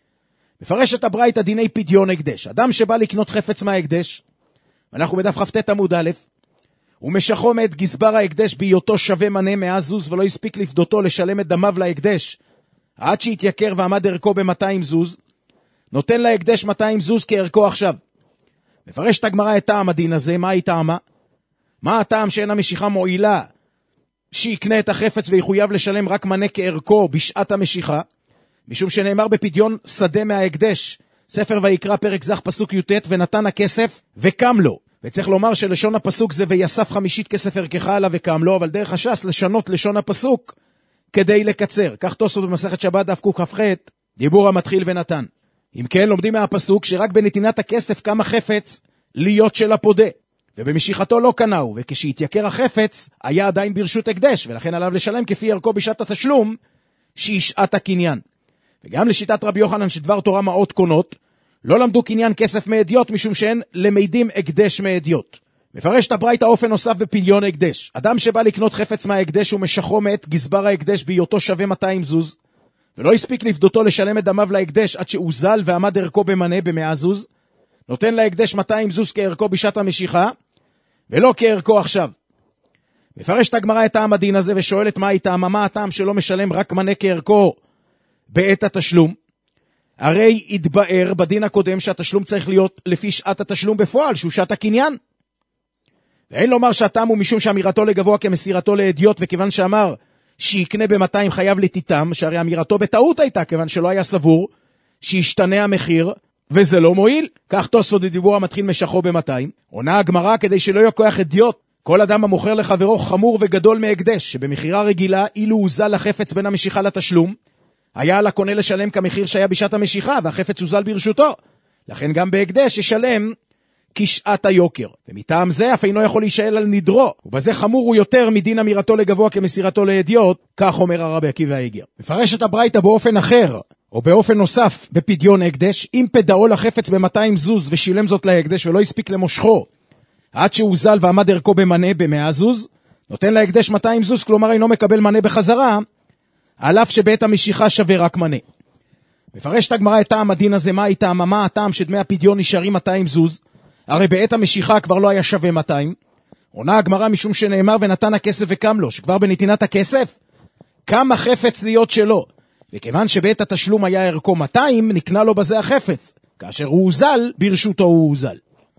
Speaker 4: מפרשת הברייתא דיני פדיון הקדש. אדם שבא לקנות חפץ מההקדש, אנחנו בדף כ"ט עמוד א', הוא משכו מאת גזבר ההקדש בהיותו שווה מנה 100 זוז, ולא הספיק לפדותו לשלם את דמיו להקדש, עד שהתייקר ועמד ערכו ב-200 זוז, נותן להקדש 200 זוז כערכו עכשיו. מפרשת הגמרא את טעם הדין הזה. מה היא טעמה? מה הטעם שאין המשיכה מועילה שיקנה את החפץ ויחויב לשלם רק מנה כערכו בשעת המשיכה? משום שנאמר בפדיון שדה מההקדש, ספר ויקרא פרק זך פסוק י"ט, ונתן הכסף וקם לו. וצריך לומר שלשון הפסוק זה ויסף חמישית כסף ערכך עליו וקם לו, אבל דרך הש"ס לשנות לשון הפסוק כדי לקצר. כך תוספות במסכת שבת דף קכ"ח, דיבור המתחיל ונתן. אם כן, לומדים מהפסוק שרק בנתינת הכסף קם החפץ להיות של הפודה, ובמשיכתו לא קנאו, וכשהתייקר החפץ היה עדיין ברשות הקדש, ולכן עליו לשלם כפי ערכו בשעת התשלום שהיא שעת הקניין. וגם לשיטת רבי יוחנן שדבר תורה מעות קונות, לא למדו קניין כסף מאדיוט, משום שאין למדים הקדש מאדיוט. מפרש את הברייתא אופן נוסף בפדיון הקדש. אדם שבא לקנות חפץ מההקדש ומשכו מאת גזבר ההקדש בהיותו שווה 200 זוז, ולא הספיק לפדותו לשלם את דמיו להקדש עד שאוזל ועמד ערכו במנה ב100 זוז, נותן להקדש 200 זוז כערכו בשעת המשיכה, ולא כערכו עכשיו. מפרש את הגמרא את טעם הדין הזה ושואלת מה היא טעמה, מה הטעם שלא משלם רק מנה כערכו בעת התשלום? הרי התבאר בדין הקודם שהתשלום צריך להיות לפי שעת התשלום בפועל, שהוא שעת הקניין. ואין לומר שהטעם הוא משום שאמירתו לגבוה כמסירתו לאדיוט, וכיוון שאמר שיקנה ב200 חייב לתיתם, שהרי אמירתו בטעות הייתה, כיוון שלא היה סבור שישתנה המחיר, וזה לא מועיל. כך תוספות בדיבור המתחיל משכו ב200. עונה הגמרא כדי שלא יהיה כוח אדיוט, כל אדם המוכר לחברו חמור וגדול מהקדש, שבמחירה רגילה אילו הוזל לחפץ בין המשיכה לתשלום, היה על הקונה לשלם כמחיר שהיה בשעת המשיכה, והחפץ הוזל ברשותו. לכן גם בהקדש ישלם כשעת היוקר. ומטעם זה אף אינו יכול להישאל על נדרו, ובזה חמור הוא יותר מדין אמירתו לגבוה כמסירתו לאדיוט, כך אומר הרבי עקיבא איגר. מפרשת הברייתא באופן אחר, או באופן נוסף בפדיון הקדש, אם פדאו לחפץ ב200 זוז ושילם זאת להקדש ולא הספיק למושכו, עד שהוזל ועמד ערכו במנה ב100 זוז, נותן להקדש 200 זוז, כלומר אינו מקבל מנה בחזרה, על אף שבעת המשיכה שווה רק מנה. מפרשת הגמרא את טעם הדין הזה. מה היא טעמה? מה הטעם שדמי הפדיון נשארים 200 זוז? הרי בעת המשיכה כבר לא היה שווה 200. עונה הגמרא משום שנאמר ונתן הכסף וקם לו, שכבר בנתינת הכסף קם החפץ להיות שלו, וכיוון שבעת התשלום היה ערכו 200, נקנה לו בזה החפץ, כאשר הוא הוזל ברשותו הוא הוזל.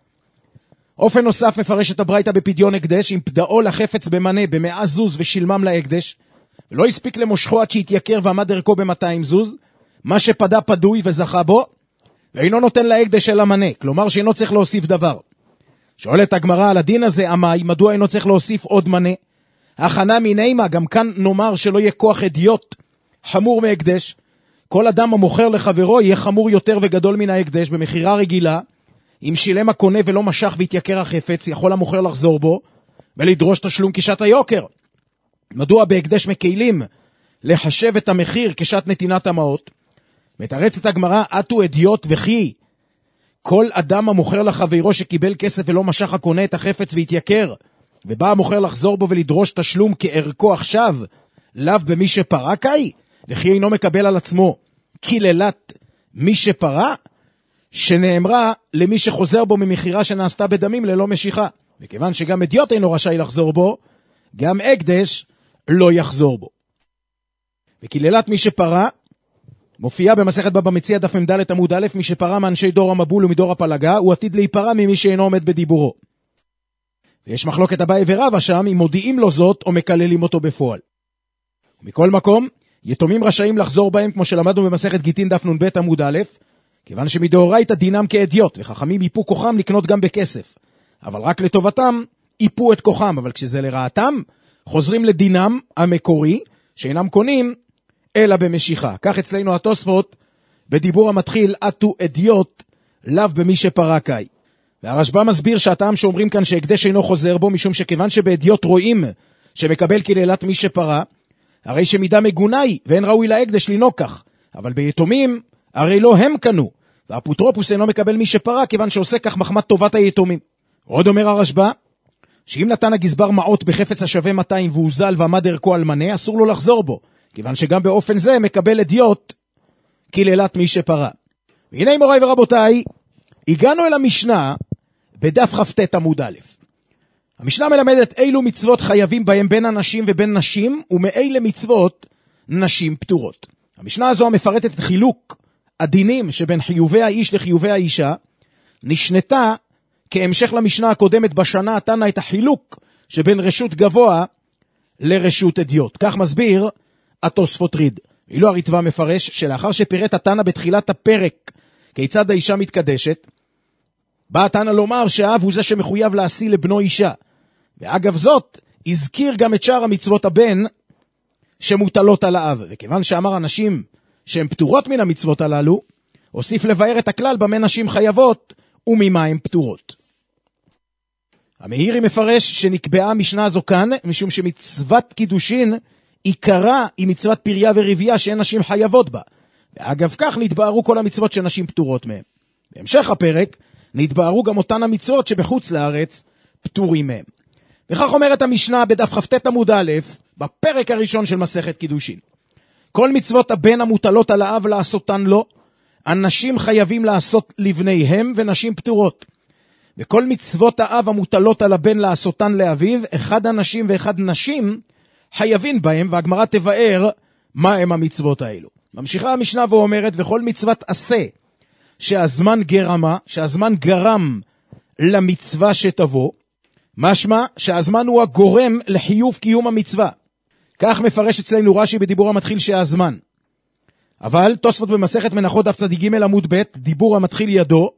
Speaker 4: אופן נוסף מפרשת הברייתא בפדיון הקדש, אם פדאו לחפץ במנה ב100 זוז ושילמם להקדש, ולא הספיק למושכו עד שהתייקר ועמד ערכו ב200 זוז, מה שפדה פדוי וזכה בו, ואינו נותן להקדש אל המנה, כלומר שאינו צריך להוסיף דבר. שואלת הגמרא על הדין הזה, אמי, מדוע אינו צריך להוסיף עוד מנה? הכנה מינימה, גם כאן נאמר שלא יהיה כוח אדיוט חמור מהקדש. כל אדם המוכר לחברו יהיה חמור יותר וגדול מן ההקדש. במחירה רגילה, אם שילם הקונה ולא משך והתייקר החפץ, יכול המוכר לחזור בו ולדרוש תשלום כשעת היוקר. מדוע בהקדש מקיילים לחשב את המחיר כשעת נתינת המעות? מתרצת הגמרא, עטו אדיוט וכי כל אדם המוכר לחברו שקיבל כסף ולא משך הקונה את החפץ והתייקר, ובא המוכר לחזור בו ולדרוש תשלום כערכו עכשיו, לאו במי שפרקאי, וכי אינו מקבל על עצמו קיללת מי שפרה, שנאמרה למי שחוזר בו ממחירה שנעשתה בדמים ללא משיכה. וכיוון שגם אדיוט אינו רשאי לחזור בו, גם הקדש לא יחזור בו. וקיללת מי שפרה מופיעה במסכת בבא מציעא דף מ"ד עמוד א', מי שפרה מאנשי דור המבול ומדור הפלגה, הוא עתיד להיפרע ממי שאינו עומד בדיבורו. ויש מחלוקת אביי ורבא שם, אם מודיעים לו זאת או מקללים אותו בפועל. מכל מקום, יתומים רשאים לחזור בהם, כמו שלמדנו במסכת גיטין דף נ"ב עמוד א', כיוון שמדאורייתא דינם כאדיוט, וחכמים ייפו כוחם לקנות גם בכסף. אבל רק לטובתם ייפו את כוחם, אבל כשזה לרעתם, חוזרים לדינם המקורי, שאינם קונים אלא במשיכה. כך אצלנו התוספות בדיבור המתחיל אתו אדיוט, לאו במי שפרה קאי. והרשב"א מסביר שהטעם שאומרים כאן שהקדש אינו חוזר בו, משום שכיוון שבאדיוט רואים שמקבל כלילת מי שפרה, הרי שמידה מגונה היא, ואין ראוי להקדש לנהוג כך. אבל ביתומים, הרי לא הם קנו, והאפוטרופוס אינו מקבל מי שפרה, כיוון שעושה כך מחמת טובת היתומים. עוד אומר הרשב"א, שאם נתן הגזבר מעות בחפץ השווה 200 והוזל ועמד ערכו על מנה, אסור לו לחזור בו, כיוון שגם באופן זה מקבל אדיוט כלילת מי שפרה. והנה מוריי ורבותיי, הגענו אל המשנה בדף כ"ט עמוד א'. המשנה מלמדת אילו מצוות חייבים בהם בין אנשים ובין נשים, ומאלה מצוות נשים פטורות. המשנה הזו המפרטת את חילוק הדינים שבין חיובי האיש לחיובי האישה, נשנתה כהמשך למשנה הקודמת בשנה התנה את החילוק שבין רשות גבוה לרשות אדיוט. כך מסביר התוספות ריד. אילו הרטב"א מפרש שלאחר שפירט התנה בתחילת הפרק כיצד האישה מתקדשת, בא התנה לומר שהאב הוא זה שמחויב להשיא לבנו אישה. ואגב זאת, הזכיר גם את שאר המצוות הבן שמוטלות על האב. וכיוון שאמר אנשים שהן פטורות מן המצוות הללו, הוסיף לבאר את הכלל במה נשים חייבות וממה הן פטורות. המאירי מפרש שנקבעה המשנה הזו כאן, משום שמצוות קידושין עיקרה היא מצוות פריה ורבייה שאין נשים חייבות בה. ואגב כך נתבארו כל המצוות שנשים פטורות מהם. בהמשך הפרק נתבארו גם אותן המצוות שבחוץ לארץ פטורים מהם. וכך אומרת המשנה בדף כ"ט עמוד א' בפרק הראשון של מסכת קידושין. כל מצוות הבן המוטלות על האב לעשותן לו, אנשים חייבים לעשות לבניהם ונשים פטורות. וכל מצוות האב המוטלות על הבן לעשותן לאביו, אחד אנשים ואחד נשים חייבים בהם, והגמרא תבאר מה הם המצוות האלו. ממשיכה המשנה ואומרת, וכל מצוות עשה שהזמן גרמה, שהזמן גרם למצווה שתבוא, משמע שהזמן הוא הגורם לחיוב קיום המצווה. כך מפרש אצלנו רש"י בדיבור המתחיל שהזמן. אבל תוספות במסכת מנחות דף צ"ג עמוד ב', דיבור המתחיל ידו,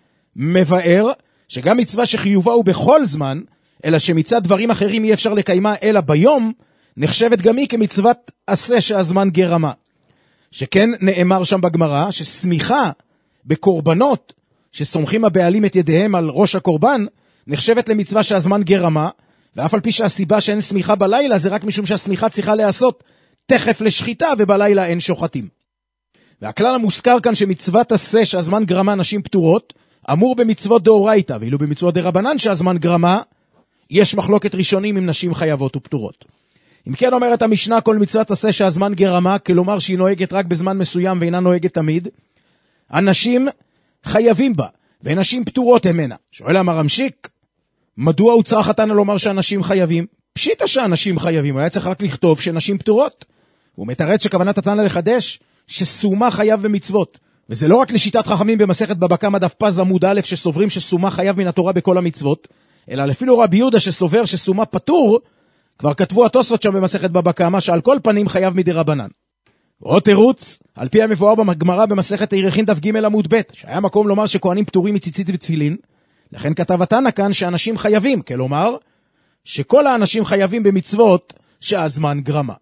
Speaker 4: מבאר שגם מצווה שחיובה הוא בכל זמן, אלא שמצד דברים אחרים אי אפשר לקיימה אלא ביום, נחשבת גם היא כמצוות עשה שהזמן גרמה. שכן נאמר שם בגמרא שסמיכה בקורבנות שסומכים הבעלים את ידיהם על ראש הקורבן, נחשבת למצווה שהזמן גרמה, ואף על פי שהסיבה שאין סמיכה בלילה זה רק משום שהסמיכה צריכה לעשות תכף לשחיטה ובלילה אין שוחטים. והכלל המוזכר כאן שמצוות עשה שהזמן גרמה נשים פטורות, אמור במצוות דאורייתא, ואילו במצוות דרבנן שהזמן גרמה, יש מחלוקת ראשונים עם נשים חייבות ופטורות. אם כן אומרת המשנה, כל מצוות עשה שהזמן גרמה, כלומר שהיא נוהגת רק בזמן מסוים ואינה נוהגת תמיד, אנשים חייבים בה, ונשים פטורות ממנה. שואל המרמשיק, מדוע הוא צריך התנא לומר שאנשים חייבים? פשיטא שאנשים חייבים, הוא היה צריך רק לכתוב שנשים פטורות. הוא מתרץ שכוונת התנא לחדש שסומה חייב במצוות. וזה לא רק לשיטת חכמים במסכת בבא קמא דף פז עמוד א' שסוברים שסומה חייב מן התורה בכל המצוות, אלא אפילו רבי יהודה שסובר שסומה פטור, כבר כתבו התוספות שם במסכת בבא קמא שעל כל פנים חייב מדרבנן. עוד תירוץ, על פי המבואר בגמרא במסכת ירחין דף ג' עמוד ב', שהיה מקום לומר שכהנים פטורים מציצית ותפילין, לכן כתב התנא כאן שאנשים חייבים, כלומר שכל האנשים חייבים במצוות שהזמן גרמה.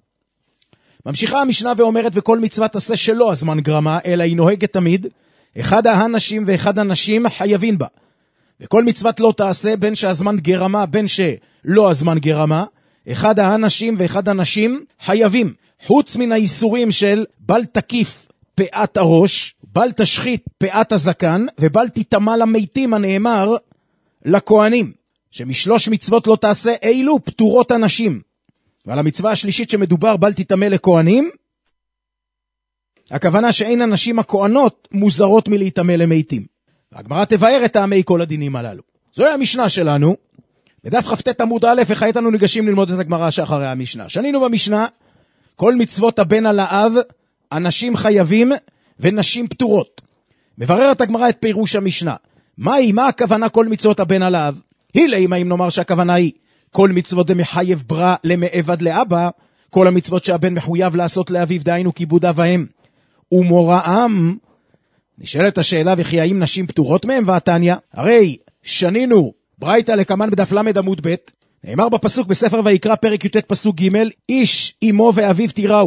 Speaker 4: ממשיכה המשנה ואומרת, וכל מצוות עשה שלא הזמן גרמה, אלא היא נוהגת תמיד, אחד האנשים ואחד הנשים חייבים בה. וכל מצוות לא תעשה, בין שהזמן גרמה, בין שלא הזמן גרמה, אחד האנשים ואחד הנשים חייבים. חוץ מן האיסורים של בל תקיף פאת הראש, בל תשחית פאת הזקן, ובל תטמא למתים הנאמר לכהנים. שמשלוש מצוות לא תעשה אילו פטורות הנשים. ועל המצווה השלישית שמדובר בל תטמא לכהנים, הכוונה שאין הנשים הכהנות מוזרות מלהטמא למתים. והגמרא תבאר את טעמי כל הדינים הללו. זוהי המשנה שלנו. בדף כ"ט עמוד א', וכעת אנו ניגשים ללמוד את הגמרא שאחרי המשנה. שנינו במשנה, כל מצוות הבן על האב, אנשים חייבים ונשים פטורות. מבררת הגמרא את פירוש המשנה. מה הכוונה כל מצוות הבן על האב? הילי, אם נאמר שהכוונה היא כל מצוות דמחייב ברא למעבד לאבא, כל המצוות שהבן מחויב לעשות לאביו, דהיינו כיבוד אב ואם ומוראם. נשאלת השאלה, וכי האם נשים פטורות מהם? והתניא, הרי שנינו ברייתא לקמן בדף למד עמוד ב', נאמר בפסוק בספר ויקרא פרק י"ט פסוק ג', איש אמו ואביו תיראו,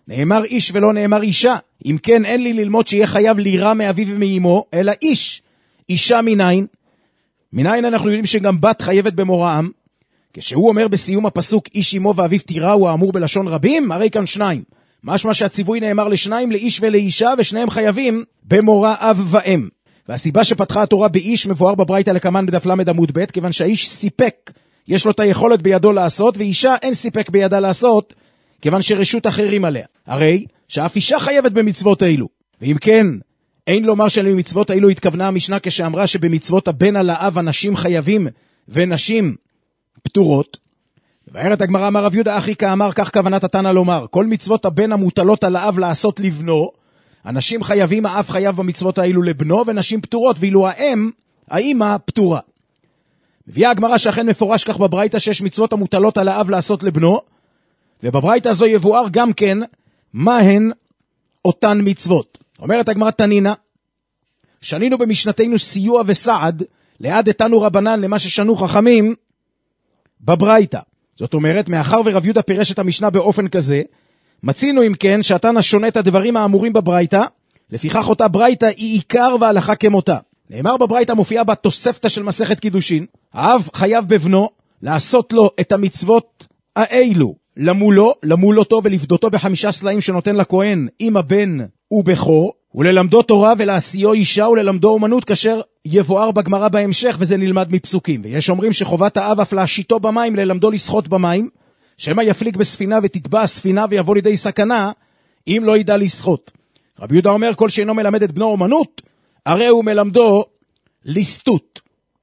Speaker 4: נאמר איש ולא נאמר אישה. אם כן, אין לי ללמוד שיהיה חייב לירה מאביו ומאמו, אלא איש. אישה מניין? מניין אנחנו יודעים שגם בת חייבת במוראם. כשהוא אומר בסיום הפסוק איש אמו ואביו תיראו האמור בלשון רבים, הרי כאן שניים. משמע שהציווי נאמר לשניים, לאיש ולאישה, ושניהם חייבים במורא אב ואם. והסיבה שפתחה התורה באיש מבואר בברייתא לקמן בדף למד עמוד ב', כיוון שהאיש סיפק, יש לו את היכולת בידו לעשות, ואישה אין סיפק בידה לעשות, כיוון שרשות אחרים עליה. הרי שאף אישה חייבת במצוות האלו. ואם כן, אין לומר שלמצוות האלו התכוונה המשנה כשאמרה שבמצוות הבן על האב אנשים חייבים ונשים פטורות. ובארת הגמרא אמר רב יהודה אחי כאמר, כך כוונת התנא לומר, כל מצוות הבן המוטלות על האב לעשות לבנו, אנשים חייבים, האב חייב במצוות האלו לבנו, ונשים פטורות, ואילו האמא פטורה. מביאה הגמרא שאכן מפורש כך בברייתא שיש מצוות המוטלות על האב לעשות לבנו, ובברייתא הזו יבואר גם כן מהן אותן מצוות. אומרת הגמרא תנינא, שנינו במשנתנו סיוע וסעד, ליד אתנו רבנן למה ששנו חכמים בברייתא. זאת אומרת, מאחר ורב יהודה פירש את המשנה באופן כזה, מצינו אם כן שהתנא שונה את הדברים האמורים בברייתא, לפיכך אותה ברייתא היא עיקר והלכה כמותה. נאמר בברייתא מופיעה בתוספתא של מסכת קידושין, האב חייב בבנו לעשות לו את המצוות האלו, למול אותו ולפדותו ב5 סלעים שנותן לכהן עם הבן ובכור, וללמדו תורה ולעשיו אישה וללמדו אומנות, כאשר יבואר בגמרא בהמשך, וזה נלמד מפסוקים. ויש אומרים שחובת האב אף להשיטו במים, ללמדו לשחות במים, שמא יפליג בספינה ותטבע הספינה ויבוא לידי סכנה, אם לא ידע לשחות. רבי יהודה אומר, כל שאינו מלמד את בנו אומנות, הרי הוא מלמדו ליסטות.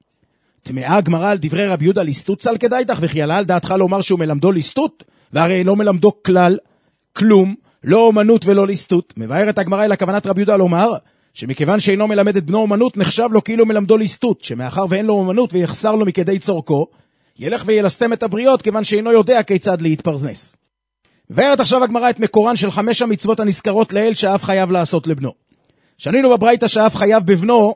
Speaker 4: תמאה הגמרא על דברי רבי יהודה ליסטות צל כדאיתך, וכי עלה על דעתך לומר שהוא מלמדו ליסטות, והרי אינו מלמדו כלל, כלום, לא אומנות ולא ליסטות. מבארת הגמרא אל הכוונת רבי יהודה לומר, שמכיוון שאינו מלמד את בנו אומנות, נחשב לו כאילו מלמדו ליסטות, שמאחר ואין לו אומנות ויחסר לו מכדי צורכו, ילך וילסתם את הבריות, כיוון שאינו יודע כיצד להתפרנס. מבארת עכשיו הגמרא את מקורן של 5 המצוות הנזכרות לאל שאף חייב לעשות לבנו. שנינו בברייתא שאף חייב בבנו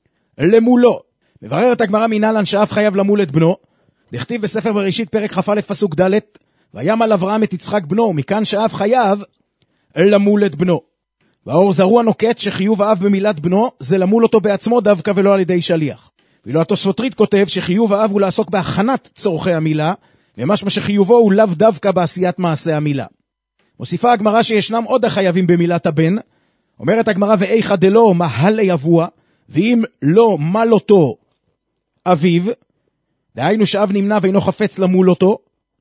Speaker 4: למולו. מבארת הגמרא מנהלן שאף חייב למול את בנו, נכתיב בספר בראשית פרק כ"א פסוק ד', וימל אברהם את יצחק בנו, מכאן שאף חייב למול את בנו. והאור זרוע נוקט שחיוב האב במילת בנו זה למול אותו בעצמו דווקא ולא על ידי שליח. ואילו התוספותרית כותב שחיוב האב הוא לעסוק בהכנת צורכי המילה, ומשמע שחיובו הוא לאו דווקא בעשיית מעשה המילה. מוסיפה הגמרא שישנם עוד החייבים במילת הבן. אומרת הגמרא ואיכא דלא מהל יבוע, ואם לא מל אותו אביו, דהיינו שאב נמנע ואינו חפץ למול אותו,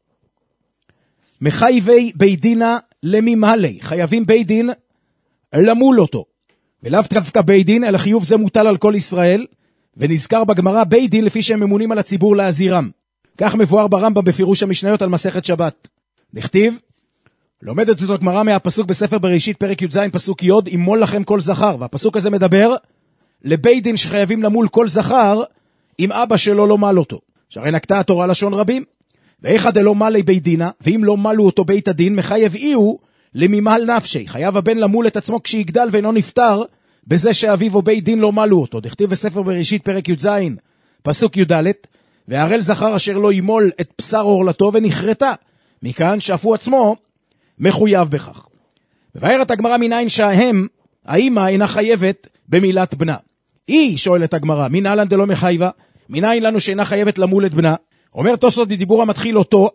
Speaker 4: מחייבי בית דינה לממהלי, חייבים בית דין למול אותו. ולאו דווקא בית דין, אלא חיוב זה מוטל על כל ישראל, ונזכר בגמרא בית דין לפי שהם ממונים על הציבור להזירם. כך מבואר ברמב"ם בפירוש המשניות על מסכת שבת. נכתיב, לומדת את הגמרא מהפסוק בספר בראשית פרק י"ז פסוק י' ימול לכם כל זכר, והפסוק הזה מדבר לבית דין שחייבים למול כל זכר אם אבא שלו לא מל אותו. שהרי נקטה התורה לשון רבים. ואיכא דלא מלי בית דינה, ואם לא מלו אותו בית הדין, מחייב איהו לממהל נפשי. חייב הבן למול את עצמו כשיגדל ואינו נפטר בזה שאביו או בית דין לא מלו אותו. דכתיב בספר בראשית פרק י"ז פסוק י"ד, והרל זכר אשר לא ימול את בשר עורלתו ונחרטה, מכאן שאף הוא עצמו מחויב בכך. מבארת הגמרא מניין האמא אינה חייבת במילת בנה. היא שואלת הגמרא, מנהלן דלא מחייבה, מניין לנו שאינה חייבת למול את בנה? אומר תוספות דיבור המתחיל אותו,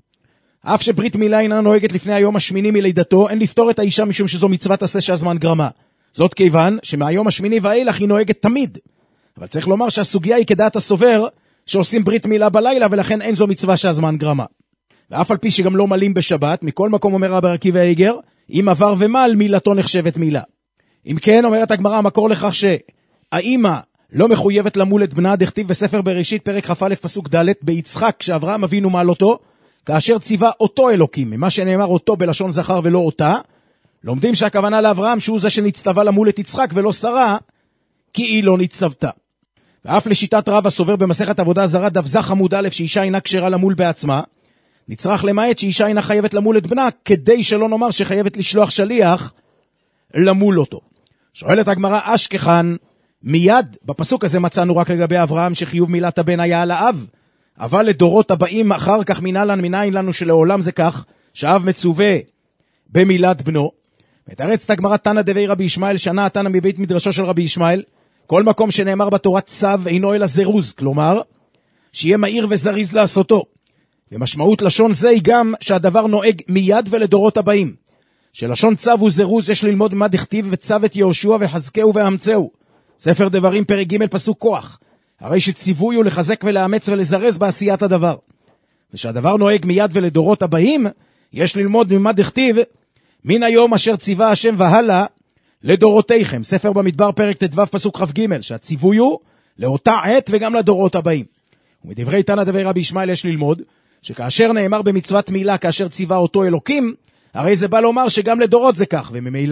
Speaker 4: אף שברית מילה אינה נוהגת לפני היום השמיני מלידתו, אין לפתור את האישה משום שזו מצוות עשה שהזמן גרמה. זאת כיוון שמהיום השמיני ואילך היא נוהגת תמיד. אבל צריך לומר שהסוגיה היא כדעת הסובר שעושים ברית מילה בלילה, ולכן אין זו מצווה שהזמן גרמה. ואף על פי שגם לא מלים בשבת, מכל מקום אומר רבי עקיבא איגר, אם עבר ומל מילתו נחשבת מילה. אם כן, אומרת הגמרא, המקור לכך שהאמא לא מחויבת למול את בנה, דכתיב בספר בראשית פרק כ"א פסוק ד' ביצחק כשאברהם אבינו מל אותו, כאשר ציווה אותו אלוקים, ממה שנאמר אותו בלשון זכר ולא אותה, לומדים שהכוונה לאברהם שהוא זה שנצטווה למול את יצחק ולא שרה, כי היא לא נצטוותה. ואף לשיטת רב הסובר במסכת עבודה זרה דף ז עמוד א' שאישה אינה כשרה למול בעצמה, נצרך למעט שאישה אינה חייבת למול את בנה, כדי שלא נאמר שחייבת לשלוח שליח למול אותו. שואלת הגמרא אשכחן, מיד בפסוק הזה מצאנו רק לגבי אברהם שחיוב מילת הבן היה על האב, אבל לדורות הבאים אחר כך מנין לנו שלעולם זה כך, שאב מצווה במילת בנו. מתרצת הגמרא תנא דבי רבי ישמעאל, שנה התנא מבית מדרשו של רבי ישמעאל, כל מקום שנאמר בתורה צו אינו אלא זירוז, כלומר, שיהיה מהיר וזריז לעשותו. ומשמעות לשון זה היא גם שהדבר נוהג מיד ולדורות הבאים. שלשון צו הוא זירוז יש ללמוד מה דכתיב וצו את יהושע וחזקהו ואמצהו. ספר דברים פרק ג' פסוק כוח. הרי שציווי הוא לחזק ולאמץ ולזרז בעשיית הדבר. ושהדבר נוהג מיד ולדורות הבאים, יש ללמוד ממה דכתיב, מן היום אשר ציווה השם והלאה לדורותיכם. ספר במדבר פרק ט"ו פסוק כ"ג, שהציווי הוא לאותה עת וגם לדורות הבאים. ומדברי תנא דבי רבי ישמעאל יש ללמוד, שכאשר נאמר במצוות מילה כאשר ציווה אותו אלוקים, הרי זה בא לומר שגם לדורות זה כך, וממילא,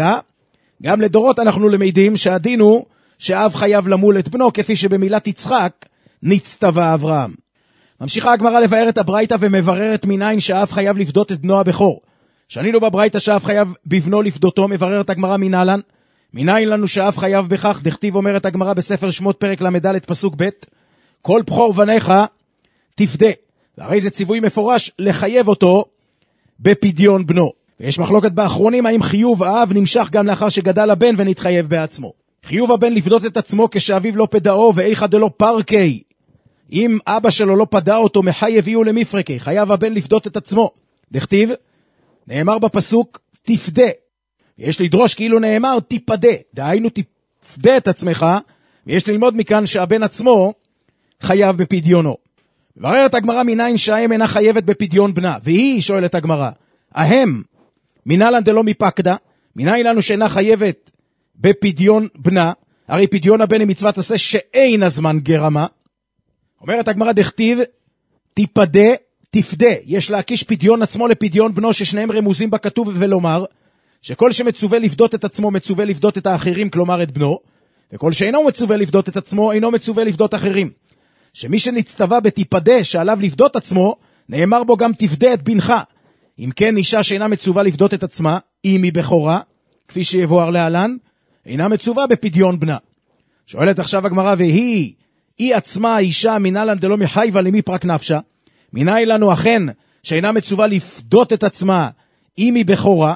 Speaker 4: גם לדורות אנחנו למדים שהדין הוא שאב חייב למול את בנו, כפי שבמילת יצחק נצטווה אברהם. ממשיכה הגמרא לבאר את הברייתא ומבררת מניין שאב חייב לפדות את בנו הבכור. שנינו בברייתא שאב חייב בבנו לפדותו, מבררת הגמרא מנהלן. מניין לנו שאב חייב בכך, דכתיב אומרת הגמרא בספר שמות פרק למד' פסוק ב', כל בכור בניך תפדה. והרי זה ציווי מפורש לחייב אותו בפדיון בנו. ויש מחלוקת באחרונים האם חיוב האב נמשך גם לאחר שגדל הבן ונתחייב בעצמו. חיוב הבן לפדות את עצמו כשאביו לא פדאו ואיכא דלא פרקי. אם אבא שלו לא פדא אותו מחייב יהיו למפרקי, חייב הבן לפדות את עצמו. דכתיב, נאמר בפסוק תפדה. ויש לדרוש כאילו נאמר תיפדה, דהיינו תפדה את עצמך, ויש ללמוד מכאן שהבן עצמו חייב בפדיונו. מבררת הגמרא מניין שהאם אינה חייבת בפדיון בנה, והיא שואלת הגמרא, ההם מנהלן דלא מפקדה, מניין לנו שאינה חייבת בפדיון בנה, הרי פדיון הבן היא מצוות עשה שאין הזמן גרמה. אומרת הגמרא דכתיב, תיפדה, תפדה, יש להקיש פדיון עצמו לפדיון בנו ששניהם רמוזים בכתוב ולומר, שכל שמצווה לפדות את עצמו מצווה לפדות את האחרים, כלומר את בנו, וכל שאינו מצווה לפדות את עצמו אינו מצווה לפדות אחרים. שמי שנצטווה בתיפדה שעליו לפדות עצמו, נאמר בו גם תפדה את בנך. אם כן אישה שאינה מצווה לפדות את עצמה, אם היא בכורה, כפי שיבואר להלן, אינה מצווה בפדיון בנה. שואלת עכשיו הגמרא, והיא, היא עצמה האישה מנהלן דלא מחייבה למי פרק נפשה, מניין לנו אכן שאינה מצווה לפדות את עצמה אם היא בכורה.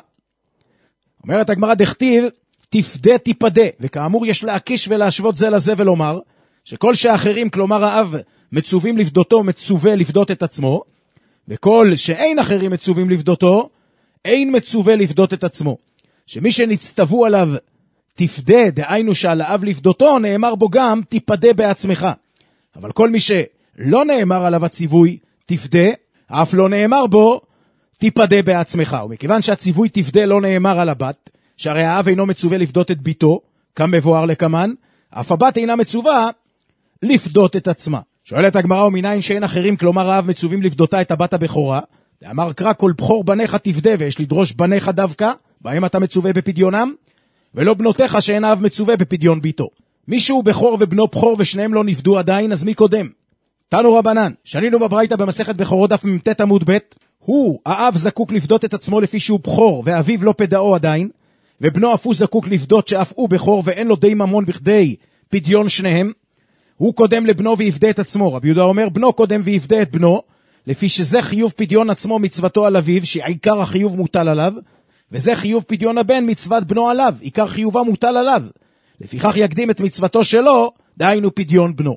Speaker 4: אומרת הגמרא דכתיב, תפדה תיפדה, וכאמור יש להקיש ולהשוות זה לזה ולומר, שכל שאחרים, כלומר האב, מצווים לפדותו, מצווה לפדות את עצמו, וכל שאין אחרים מצווים לפדותו, אין מצווה לפדות את עצמו. שמי שנצטוו עליו תפדה, דהיינו שעל האב לפדותו, נאמר בו גם תיפדה בעצמך. אבל כל מי שלא נאמר עליו הציווי תפדה, אף לא נאמר בו תיפדה בעצמך. ומכיוון שהציווי תפדה לא נאמר על הבת, שהרי האב אינו מצווה לפדות את ביתו, כמבואר לקמן, אף הבת אינה מצווה לפדות את עצמה. שואלת הגמרא, ומניין שאין אחרים, כלומר האב מצווים לפדותה את הבת הבכורה, ואמר קרא כל בכור בניך תפדה, ויש לדרוש בניך דווקא, בהם אתה מצווה בפדיונם, ולא בנותיך שאין האב מצווה בפדיון ביתו. מישהו בכור ובנו בכור ושניהם לא נפדו עדיין, אז מי קודם? תנו רבנן, שנינו בברייתא במסכת בכורות דף מ"ט עמוד ב', הוא, האב זקוק לפדות את עצמו לפי שהוא בכור, ואביו לא פדאו עדיין, ובנו אף הוא זקוק לפדות שאף הוא בכור ואין לו די ממון בכדי פדיון שניהם, הוא קודם לבנו ויפדה את עצמו. רבי יהודה אומר, בנו קודם ויפדה את בנו, לפי שזה חיוב פדיון עצמו מצוותו על אביו, שעיקר החיוב מוטל עליו, וזה חיוב פדיון הבן מצוות בנו עליו, עיקר חיובה מוטל עליו. לפיכך יקדים את מצוותו שלו, דהיינו פדיון בנו.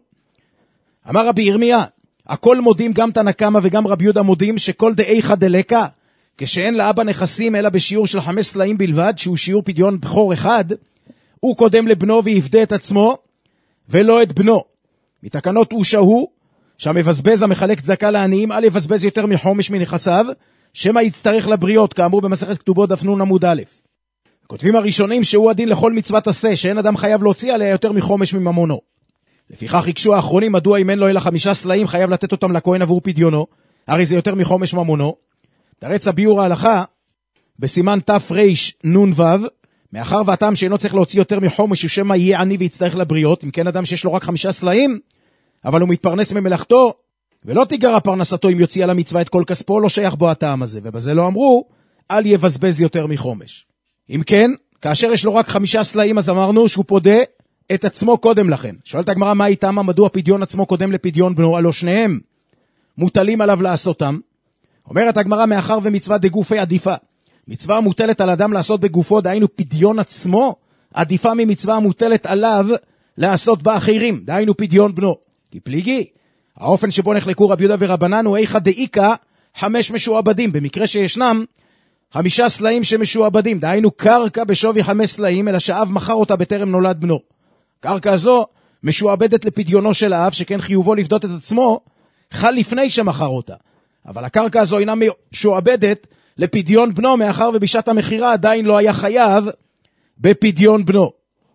Speaker 4: אמר רבי ירמיה, הכל מודים, גם תנא קמא וגם רבי יהודה מודים, שכל דאיכא דלקא, כשאין לאבא נכסים אלא בשיעור של 5 סלעים בלבד, שהוא שיעור פדיון בכור אחד, הוא קודם לבנו ויפדה את עצמו, ולא את בנו. מתקנות הוא שהו, שהמבזבז המחלק צדקה לעניים, אל יבזבז יותר מחומש מנכסיו, שמא יצטרך לבריות, כאמור במסכת כתובות דף נ עמוד א'. כותבים הראשונים שהוא הדין לכל מצוות עשה, שאין אדם חייב להוציא עליה יותר מחומש מממונו. לפיכך יקשו האחרונים, מדוע אם אין לו אלא 5 סלעים, חייב לתת אותם לכהן עבור פדיונו, הרי זה יותר מחומש ממונו. תרץ הביאור ההלכה, בסימן תרנ"ו, מאחר והטעם שאינו צריך להוציא יותר מחומש, ושמא יהיה עני ויצטרך לבריות, אם כן אדם שיש לו רק 5 סלעים, אבל הוא מתפרנס ממלאכתו, ולא תיגרע פרנסתו אם יוציא על המצווה את כל כספו, לא שייך בו הטעם הזה, ובזה לא אמרו, אל יבזבז יותר מחומש. אם כן, כאשר יש לו רק 5 סלעים, אז אמרנו שהוא פודה את עצמו קודם לכן. שואלת הגמרא, מה איתם? מדוע פדיון עצמו קודם לפדיון בנו? הלא שניהם מוטלים עליו לעשותם. אומרת הגמרא, מאחר ומצווה דגופי עדיפה, מצווה המוטלת על אדם לעשות בגופו, דהיינו פדיון עצמו, עדיפה ממצווה המוטלת עליו לעשות באחרים, דהיינו פדיון בנו. כי פליגי, האופן שבו נחלקו רבי יהודה ורבנן הוא איכא דאיכא 5 משועבדים, במקרה שישנם 5 סלעים שמשועבדים, דהיינו קרקע בשווי 5 סלעים, אלא שאב מכר אותה בטרם נולד בנו. קרקע זו משועבדת לפדיונו של האב, שכן חיובו לפדות את עצמו חל לפני שמכר אותה. אבל הקרקע הזו אינה משועבדת לפדיון בנו, מאחר ובשעת המחירה עדיין לא היה חייב בפדיון בנו.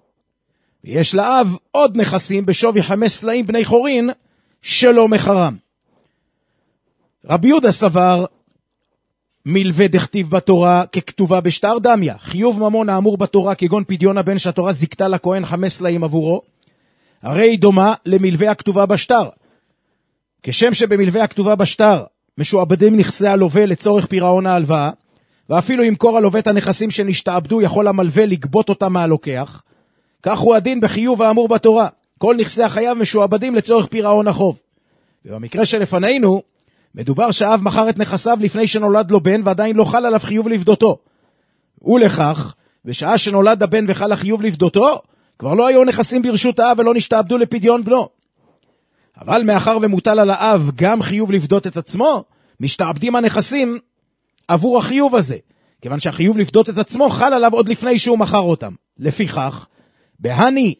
Speaker 4: ויש לאב עוד נכסים בשווי 5 סלעים בני חורין שלא מחרם. רבי יהודה סבר מלווה דכתיב בתורה ככתובה בשטר דמיה, חיוב ממון האמור בתורה כגון פדיון הבן שהתורה זיקתה לכהן 5 סלעים עבורו, הרי היא דומה למלווה הכתובה בשטר. כשם שבמלווה הכתובה בשטר משועבדים נכסי הלווה לצורך פירעון ההלוואה, ואפילו ימכור הלווה את הנכסים שנשתעבדו יכול המלווה לגבות אותם מהלוקח, כך הוא הדין בחיוב האמור בתורה. כל נכסי החייב משועבדים לצורך פירעון החוב. ובמקרה שלפנינו, מדובר שהאב מכר את נכסיו לפני שנולד לו בן, ועדיין לא חל עליו חיוב לפדותו. ולכך, בשעה שנולד הבן וחל החיוב לפדותו, כבר לא היו נכסים ברשות האב ולא נשתעבדו לפדיון בנו. אבל מאחר ומוטל על האב גם חיוב לפדות את עצמו, משתעבדים הנכסים עבור החיוב הזה, כיוון שהחיוב לפדות את עצמו חל עליו עוד לפני שהוא מכר אותם. לפיכך, בהני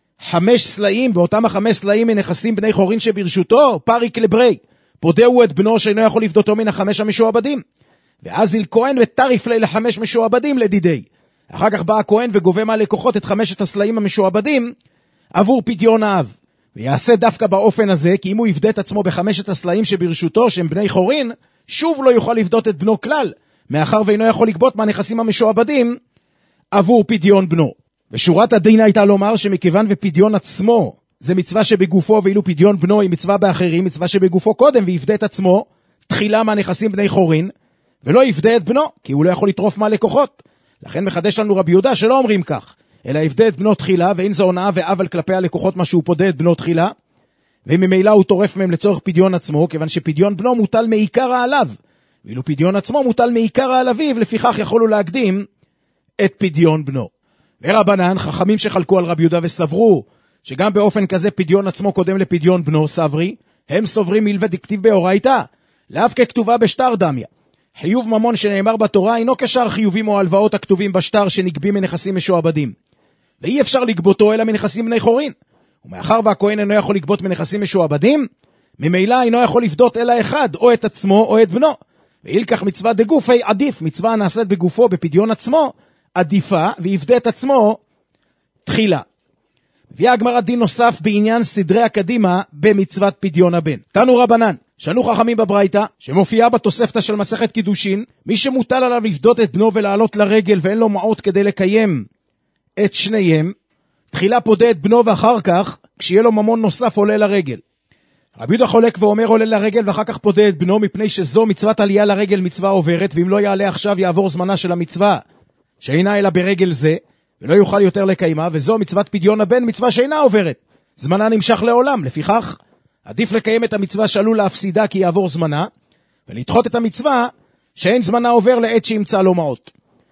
Speaker 4: 5 סלעים, באותם 5 סלעים מנכסים בני חורין שברשותו, פריק לברי, פודהו את בנו שאינו יכול לפדותו מן 5 המשועבדים. ואז איל כהן וטריף לי 5 משועבדים לדידי. אחר כך בא הכהן וגובה מהלקוחות את 5 הסלעים המשועבדים עבור פדיון האב. ויעשה דווקא באופן הזה, כי אם הוא יפדה את עצמו ב5 הסלעים שברשותו שהם בני חורין, שוב לא יוכל לפדות את בנו כלל, מאחר ואינו יכול לגבות מהנכסים המשועבדים עבור פדיון בנו. ושורת הדין הייתה לומר שמכיוון ופדיון עצמו זה מצווה שבגופו, ואילו פדיון בנו היא מצווה באחרים, מצווה שבגופו קודם, ויפדה את עצמו תחילה מהנכסים בני חורין, ולא יפדה את בנו, כי הוא לא יכול לטרוף מהלקוחות. לכן מחדש לנו רבי יהודה שלא אומרים כך, אלא יפדה את בנו תחילה, ואין זו הונאה ועוול כלפי הלקוחות מה שהוא פודה את בנו תחילה, וממילא הוא טורף מהם לצורך פדיון עצמו, כיוון שפדיון בנו מוטל מעיקר העליו, ואילו פדיון עצמו מוטל מעיקר העלביו, לפיכך יכולו להקדים את פדיון בנו. ורבנן, חכמים שחלקו על רבי יהודה וסברו, שגם באופן כזה פדיון עצמו קודם לפדיון בנו סברי, הם סוברים מלווה דכתיב באורייתא, לאו ככתובה בשטר דמיה. חיוב ממון שנאמר בתורה אינו כשאר חיובים או הלוואות הכתובים בשטר שנגבים מנכסים משועבדים. ואי אפשר לגבותו אלא מנכסים בני חורין. ומאחר והכהן אינו יכול לגבות מנכסים משועבדים, ממילא אינו יכול לפדות אלא אחד, או את עצמו או את בנו. ואילכך מצווה דגופי עדיף, מצווה נעשית בגופו בפדיון עצמו, עדיפה, ויפדה את עצמו תחילה. הביאה הגמרא דין נוסף בעניין סדרי הקדימה במצוות פדיון הבן. תנו רבנן, שנו חכמים בברייתא, שמופיעה בתוספתא של מסכת קידושין, מי שמוטל עליו לפדות את בנו ולעלות לרגל ואין לו מעות כדי לקיים את שניהם, תחילה פודה את בנו ואחר כך, כשיהיה לו ממון נוסף עולה לרגל. רבי יהודה חולק ואומר עולה לרגל ואחר כך פודה את בנו, מפני שזו מצוות עלייה לרגל מצווה עוברת, ואם לא יעלה עכשיו יעבור זמנה של המצווה שאינה אלא ברגל זה, ולא יוכל יותר לקיימה, וזו מצוות פדיון הבן, מצווה שאינה עוברת. זמנה נמשך לעולם, לפיכך עדיף לקיים את המצווה שעלול להפסידה כי יעבור זמנה, ולדחות את המצווה שאין זמנה עובר לעת שימצא לו מעות.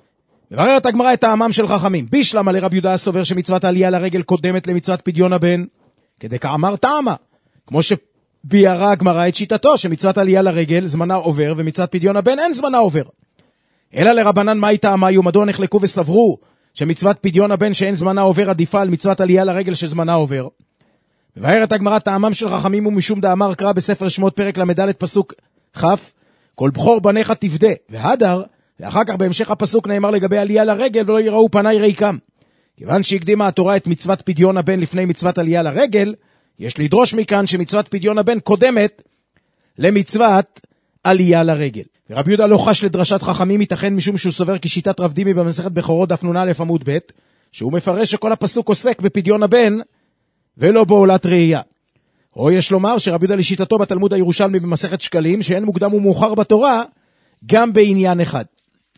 Speaker 4: מבררת הגמרא את טעמם של חכמים. בישלמה לרבי יהודה סובר שמצוות העלייה לרגל קודמת למצוות פדיון הבן, כדי כאמר טעמה, כמו שביארה הגמרא את שיטתו, שמצוות העלייה לרגל זמנה עובר, ומצוות פדיון הבן אין זמנה עובר. אלא לרבנן מהי טעמה, ומדוע נחלקו וסברו שמצוות פדיון הבן שאין זמנה עובר עדיפה על מצוות עלייה לרגל שזמנה עובר. מבארת הגמרא טעמם של חכמים ומשום דאמר קרא בספר שמות פרק למד פסוק כ', כל בכור בניך תפדה, והדר, ואחר כך בהמשך הפסוק נאמר לגבי עלייה לרגל, ולא יראו פניי ריקם. כיוון שהקדימה התורה את מצוות פדיון הבן לפני מצוות עלייה לרגל, יש לדרוש מכאן שמצוות פדיון הבן קודמת למצוות עלייה לרגל. ורבי יהודה לא חש לדרשת חכמים, ייתכן משום שהוא סובר כשיטת רב דימי במסכת בכורות דף נ"א עמוד ב', שהוא מפרש שכל הפסוק עוסק בפדיון הבן ולא בעולת ראייה. או יש לומר שרבי יהודה לשיטתו בתלמוד הירושלמי במסכת שקלים, שאין מוקדם ומאוחר בתורה גם בעניין אחד.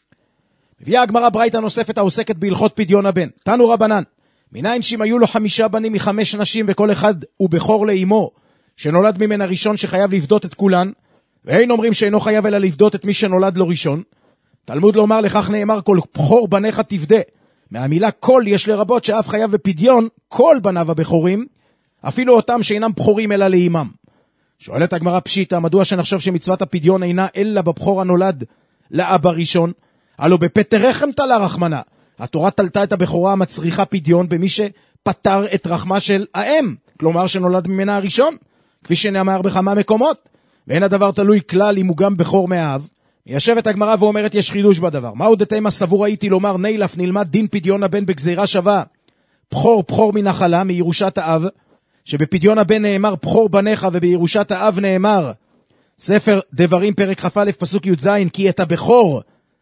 Speaker 4: מביאה הגמרא ברייתא נוספת העוסקת בהלכות פדיון הבן. תנו רבנן, מניין שאם היו לו 5 בנים מ5 נשים וכל אחד הוא בכור לאמו, שנולד ממנה ראשון שחייב לפדות את כולן, ואין אומרים שאינו חייב אלא לפדות את מי שנולד לו ראשון, תלמוד לומר לכך נאמר כל בכור בניך תפדה. מהמילה כל יש לרבות שאף חייב בפדיון כל בניו הבכורים, אפילו אותם שאינם בכורים אלא לאימם. שואלת הגמרא פשיטא, מדוע שנחשוב שמצוות הפדיון אינה אלא בבכור הנולד לאבא ראשון? הלא בפטר רחם תלה רחמנה. התורה תלתה את הבכורה המצריכה פדיון במי שפטר את רחמה של האם, כלומר שנולד ממנה הראשון, כפי שנאמר בכמה מקומות. ואין הדבר תלוי כלל אם הוא גם בכור מאב. ישבת הגמרא ואומרת יש חידוש בדבר. מהו דתימה סבור הייתי לומר נילף נלמד דין פדיון הבן בגזירה שווה. בכור מנחלה מירושת האב, שבפדיון הבן נאמר בכור בניך ובירושת האב נאמר ספר דברים פרק כ"א פסוק י"ז כי את הבכור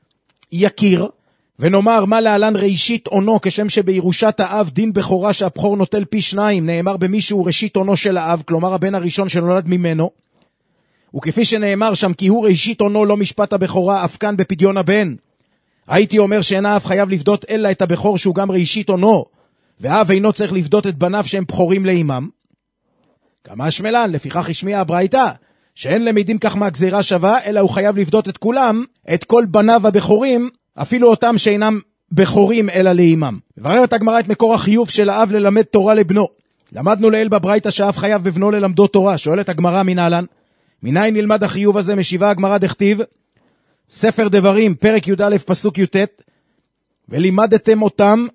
Speaker 4: יכיר, ונאמר מה להלן ראשית עונו כשם שבירושת האב דין בכורה שהבכור נוטל פי 2 נאמר במי שהוא ראשית עונו של האב, כלומר הבן הראשון שנולד ממנו, וכפי שנאמר שם כי הוא ראשית עונו לא משפט הבכורה אף כאן בפדיון הבן. הייתי אומר שאין האב חייב לפדות אלא את הבכור שהוא גם ראשית עונו, והאב אינו צריך לפדות את בניו שהם בכורים לאימם. כמה שמלן, לפיכך השמיע הברייתא שאין למדים כך מהגזירה שווה, אלא הוא חייב לפדות את כולם, את כל בניו הבכורים, אפילו אותם שאינם בכורים אלא לאימם. מבררת הגמרא את מקור החיוב של האב ללמד תורה לבנו. למדנו לעיל בברייתא שהאב חייב בבנו ללמדו תורה. שואלת הגמרא מנהלן, מניין נלמד החיוב הזה? משיבה הגמרא דכתיב, ספר דברים פרק י"א פסוק י"ט, ולימדתם אותם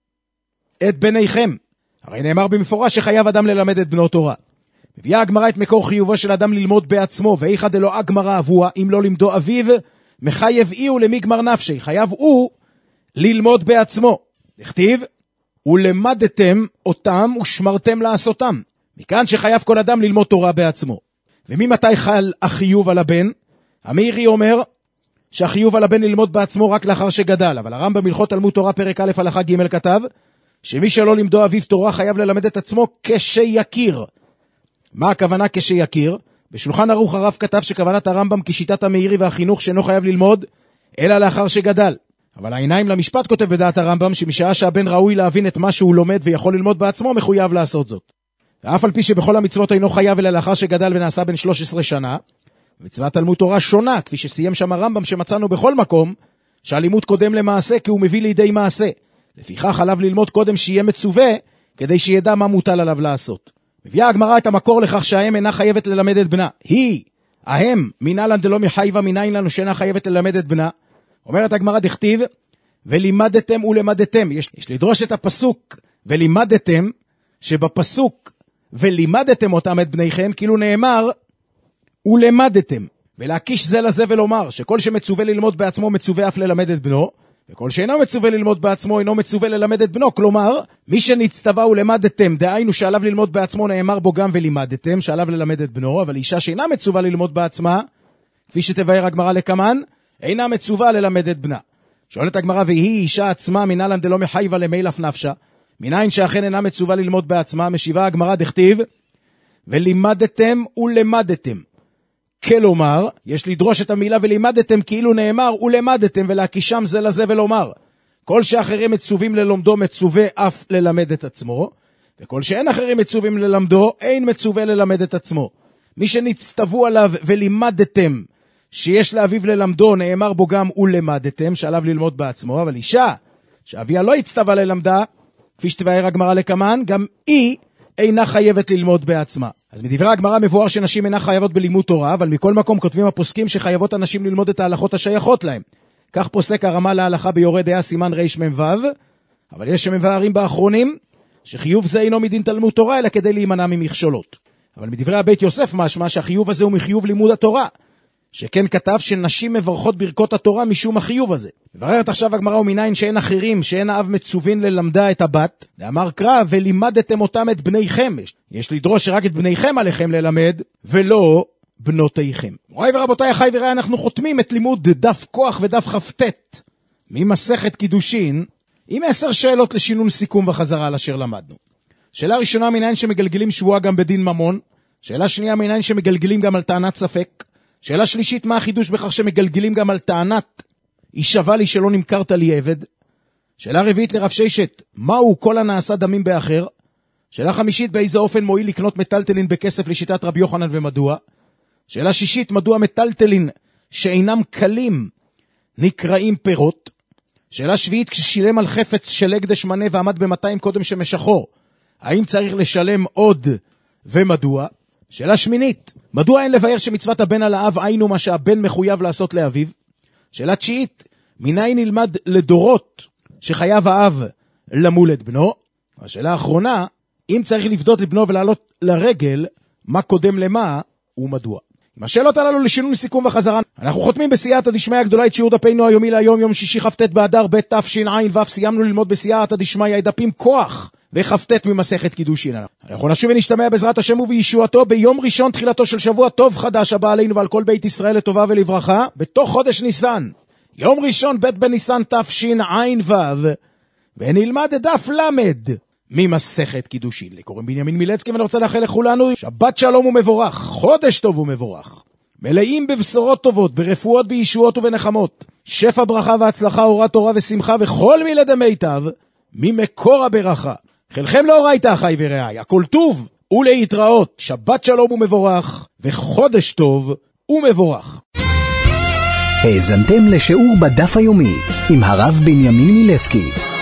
Speaker 4: את בניכם. הרי נאמר במפורש שחייב אדם ללמד את בנו תורה. מביאה הגמרא את מקור חיובו של אדם ללמוד בעצמו, ואיכא דלא הגמרא אבוה, אם לא למדו אביו, מחייב איהו למגמר נפשי, חייב הוא ללמוד בעצמו. לכתיב, ולמדתם אותם ושמרתם לעשותם. מכאן שחייב כל אדם ללמוד תורה בעצמו. וממתי חל החיוב על הבן? המאירי אומר שהחיוב על הבן ללמוד בעצמו רק לאחר שגדל, אבל הרמב"ם בהלכות תלמוד תורה פרק א' הלכה ג' כתב, שמי שלא למדו אביו תורה חייב ללמד את עצמו כשיכיר. מה הכוונה כשיכיר? בשולחן ערוך הרב כתב שכוונת הרמב"ם כשיטת המאירי והחינוך שאינו חייב ללמוד, אלא לאחר שגדל. אבל העיניים למשפט כותב בדעת הרמב"ם שמשעה שהבן ראוי להבין את מה שהוא לומד ויכול ללמוד בעצמו, מחויב לעשות זאת. ואף על פי שבכל המצוות אינו חייב אלא לאחר שגדל ונעשה בן 13 שנה, מצוות תלמוד תורה שונה, כפי שסיים שם הרמב"ם שמצאנו בכל מקום, שהלימוד קודם למעשה כי הוא מביא לידי מעשה. לפיכך עליו ללמוד קודם שיהיה מצווה, כדי שידע מה מוטל עליו לעשות. מביאה הגמרא את המקור לכך שהאם אינה חייבת ללמד את בנה. היא, האם, מנהלן דלא מחייבה מניין לנו שאינה חייבת ללמד את בנה. אומרת הגמרא דכתיב, ולימדתם ולמדתם. יש לדרוש את הפסוק, ולימדתם, שבפסוק, ולימדתם אותם את בניכם, כאילו נאמר, ולמדתם. ולהקיש זה לזה ולומר, שכל שמצווה ללמוד בעצמו מצווה אף ללמד את בנו, וכל שאינו מצווה ללמוד בעצמו אינו מצווה ללמד את בנו. כלומר, מי שנצטווה ולמדתם, דהיינו שעליו ללמוד בעצמו נאמר בו גם ולימדתם, שעליו ללמד את בנו, אבל אישה שאינה מצווה ללמוד בעצמה, כפי שתבאר הגמרא לקמן, אינה מצווה ללמד את בנה. שואלת הגמרא, והיא אישה עצמה מנהלן דלא מחייבה למילף נפשה, מניין שאכן אינה מצווה ללמוד בעצמה. משיבה הגמרא דכתיב, ולימדתם ולמדתם. כלומר, יש לדרוש את המילה ולימדתם כאילו נאמר ולמדתם, ולהקישם זה לזה ולומר, כל שאחרים מצווים ללומדו מצווה אף ללמד את עצמו, וכל שאין אחרים מצווים ללמדו אין מצווה ללמד את עצמו. מי שנצטוו עליו ולימדתם שיש לאביו ללמדו נאמר בו גם ולמדתם, שעליו ללמוד בעצמו. אבל אישה שאביה לא הצטווה ללמדה, כפי שתבאר הגמרא לקמן, גם היא אינה חייבת ללמוד בעצמה. אז מדברי הגמרא מבואר שנשים אינה חייבות בלימוד תורה, אבל מכל מקום כותבים הפוסקים שחייבות הנשים ללמוד את ההלכות השייכות להם. כך פוסק הרמה להלכה ביורה דעה סימן רמ"ו, אבל יש שמבארים באחרונים שחיוב זה אינו מדין תלמוד תורה, אלא כדי להימנע ממכשולות. אבל מדברי הבית יוסף משמע שהחיוב הזה הוא מחיוב לימוד התורה, שכן כתב שנשים מברכות ברכות התורה משום החיוב הזה. מבררת עכשיו הגמרא ומניין שאין אחרים, שאין האב מצווין ללמדה את הבת, ואמר קרא ולימדתם אותם את בניכם. יש לדרוש שרק את בניכם עליכם ללמד, ולא בנותיכם. מוריי ורבותיי, אחי ורעי, אנחנו חותמים את לימוד דף כוח ודף כ"ט ממסכת קידושין, עם 10 שאלות לשינון סיכום וחזרה על אשר למדנו. שאלה ראשונה, מניין שמגלגלים שבועה גם בדין ממון. שאלה שנייה, מניין שמגלגלים גם על טענת ספק. שאלה שלישית, מה החידוש בכך שמגלגלים גם על טענת שווה לי שלא נמכרת לי עבד? שאלה רביעית לרב ששת, מהו כל הנעשה דמים באחר? שאלה חמישית, באיזה אופן מועיל לקנות מטלטלין בכסף לשיטת רבי יוחנן ומדוע? שאלה שישית, מדוע מטלטלין שאינם קלים נקראים פירות? שאלה שביעית, כששילם על חפץ של הקדש מנה ועמד ב200 קודם שמשחו, האם צריך לשלם עוד ומדוע? שאלה שמינית, מדוע אין לבאר שמצוות הבן על האב היינו מה שהבן מחויב לעשות לאביו? שאלה תשיעית, מניין נלמד לדורות שחייב האב למול את בנו? השאלה האחרונה, אם צריך לפדות את בנו ולעלות לרגל, מה קודם למה ומדוע? עם השאלות הללו לשינוי סיכום וחזרה, אנחנו חותמים בסייעתא דשמיא הגדולה את שיעור דפינו היומי להיום, יום שישי כ"ט באדר ב' תשע"ו. סיימנו ללמוד בסייעתא דשמיא דפים כוח וכ"ט ממסכת קידושין. אנחנו נשוב ונשתמע בעזרת השם ובישועתו ביום ראשון תחילתו של שבוע טוב חדש הבא עלינו ועל כל בית ישראל לטובה ולברכה, בתוך חודש ניסן, יום ראשון ב' בניסן תשע"ו, ונלמד דף למד ממסכת קידושין. לי קוראים בנימין מילצקי ואני רוצה לאחל לכולנו שבת שלום ומבורך, חודש טוב ומבורך, מלאים בבשורות טובות, ברפואות, בישועות ובנחמות, שפע ברכה והצלחה, אורת תורה ושמחה וכל מילי מיטב ממקור הברכה. חלכם לאורייתא אחי ורעי, הכל טוב ולהתראות, שבת שלום ומבורך וחודש טוב ומבורך.
Speaker 3: האזנתם לשיעור בדף היומי עם הרב בנימין מילצקי.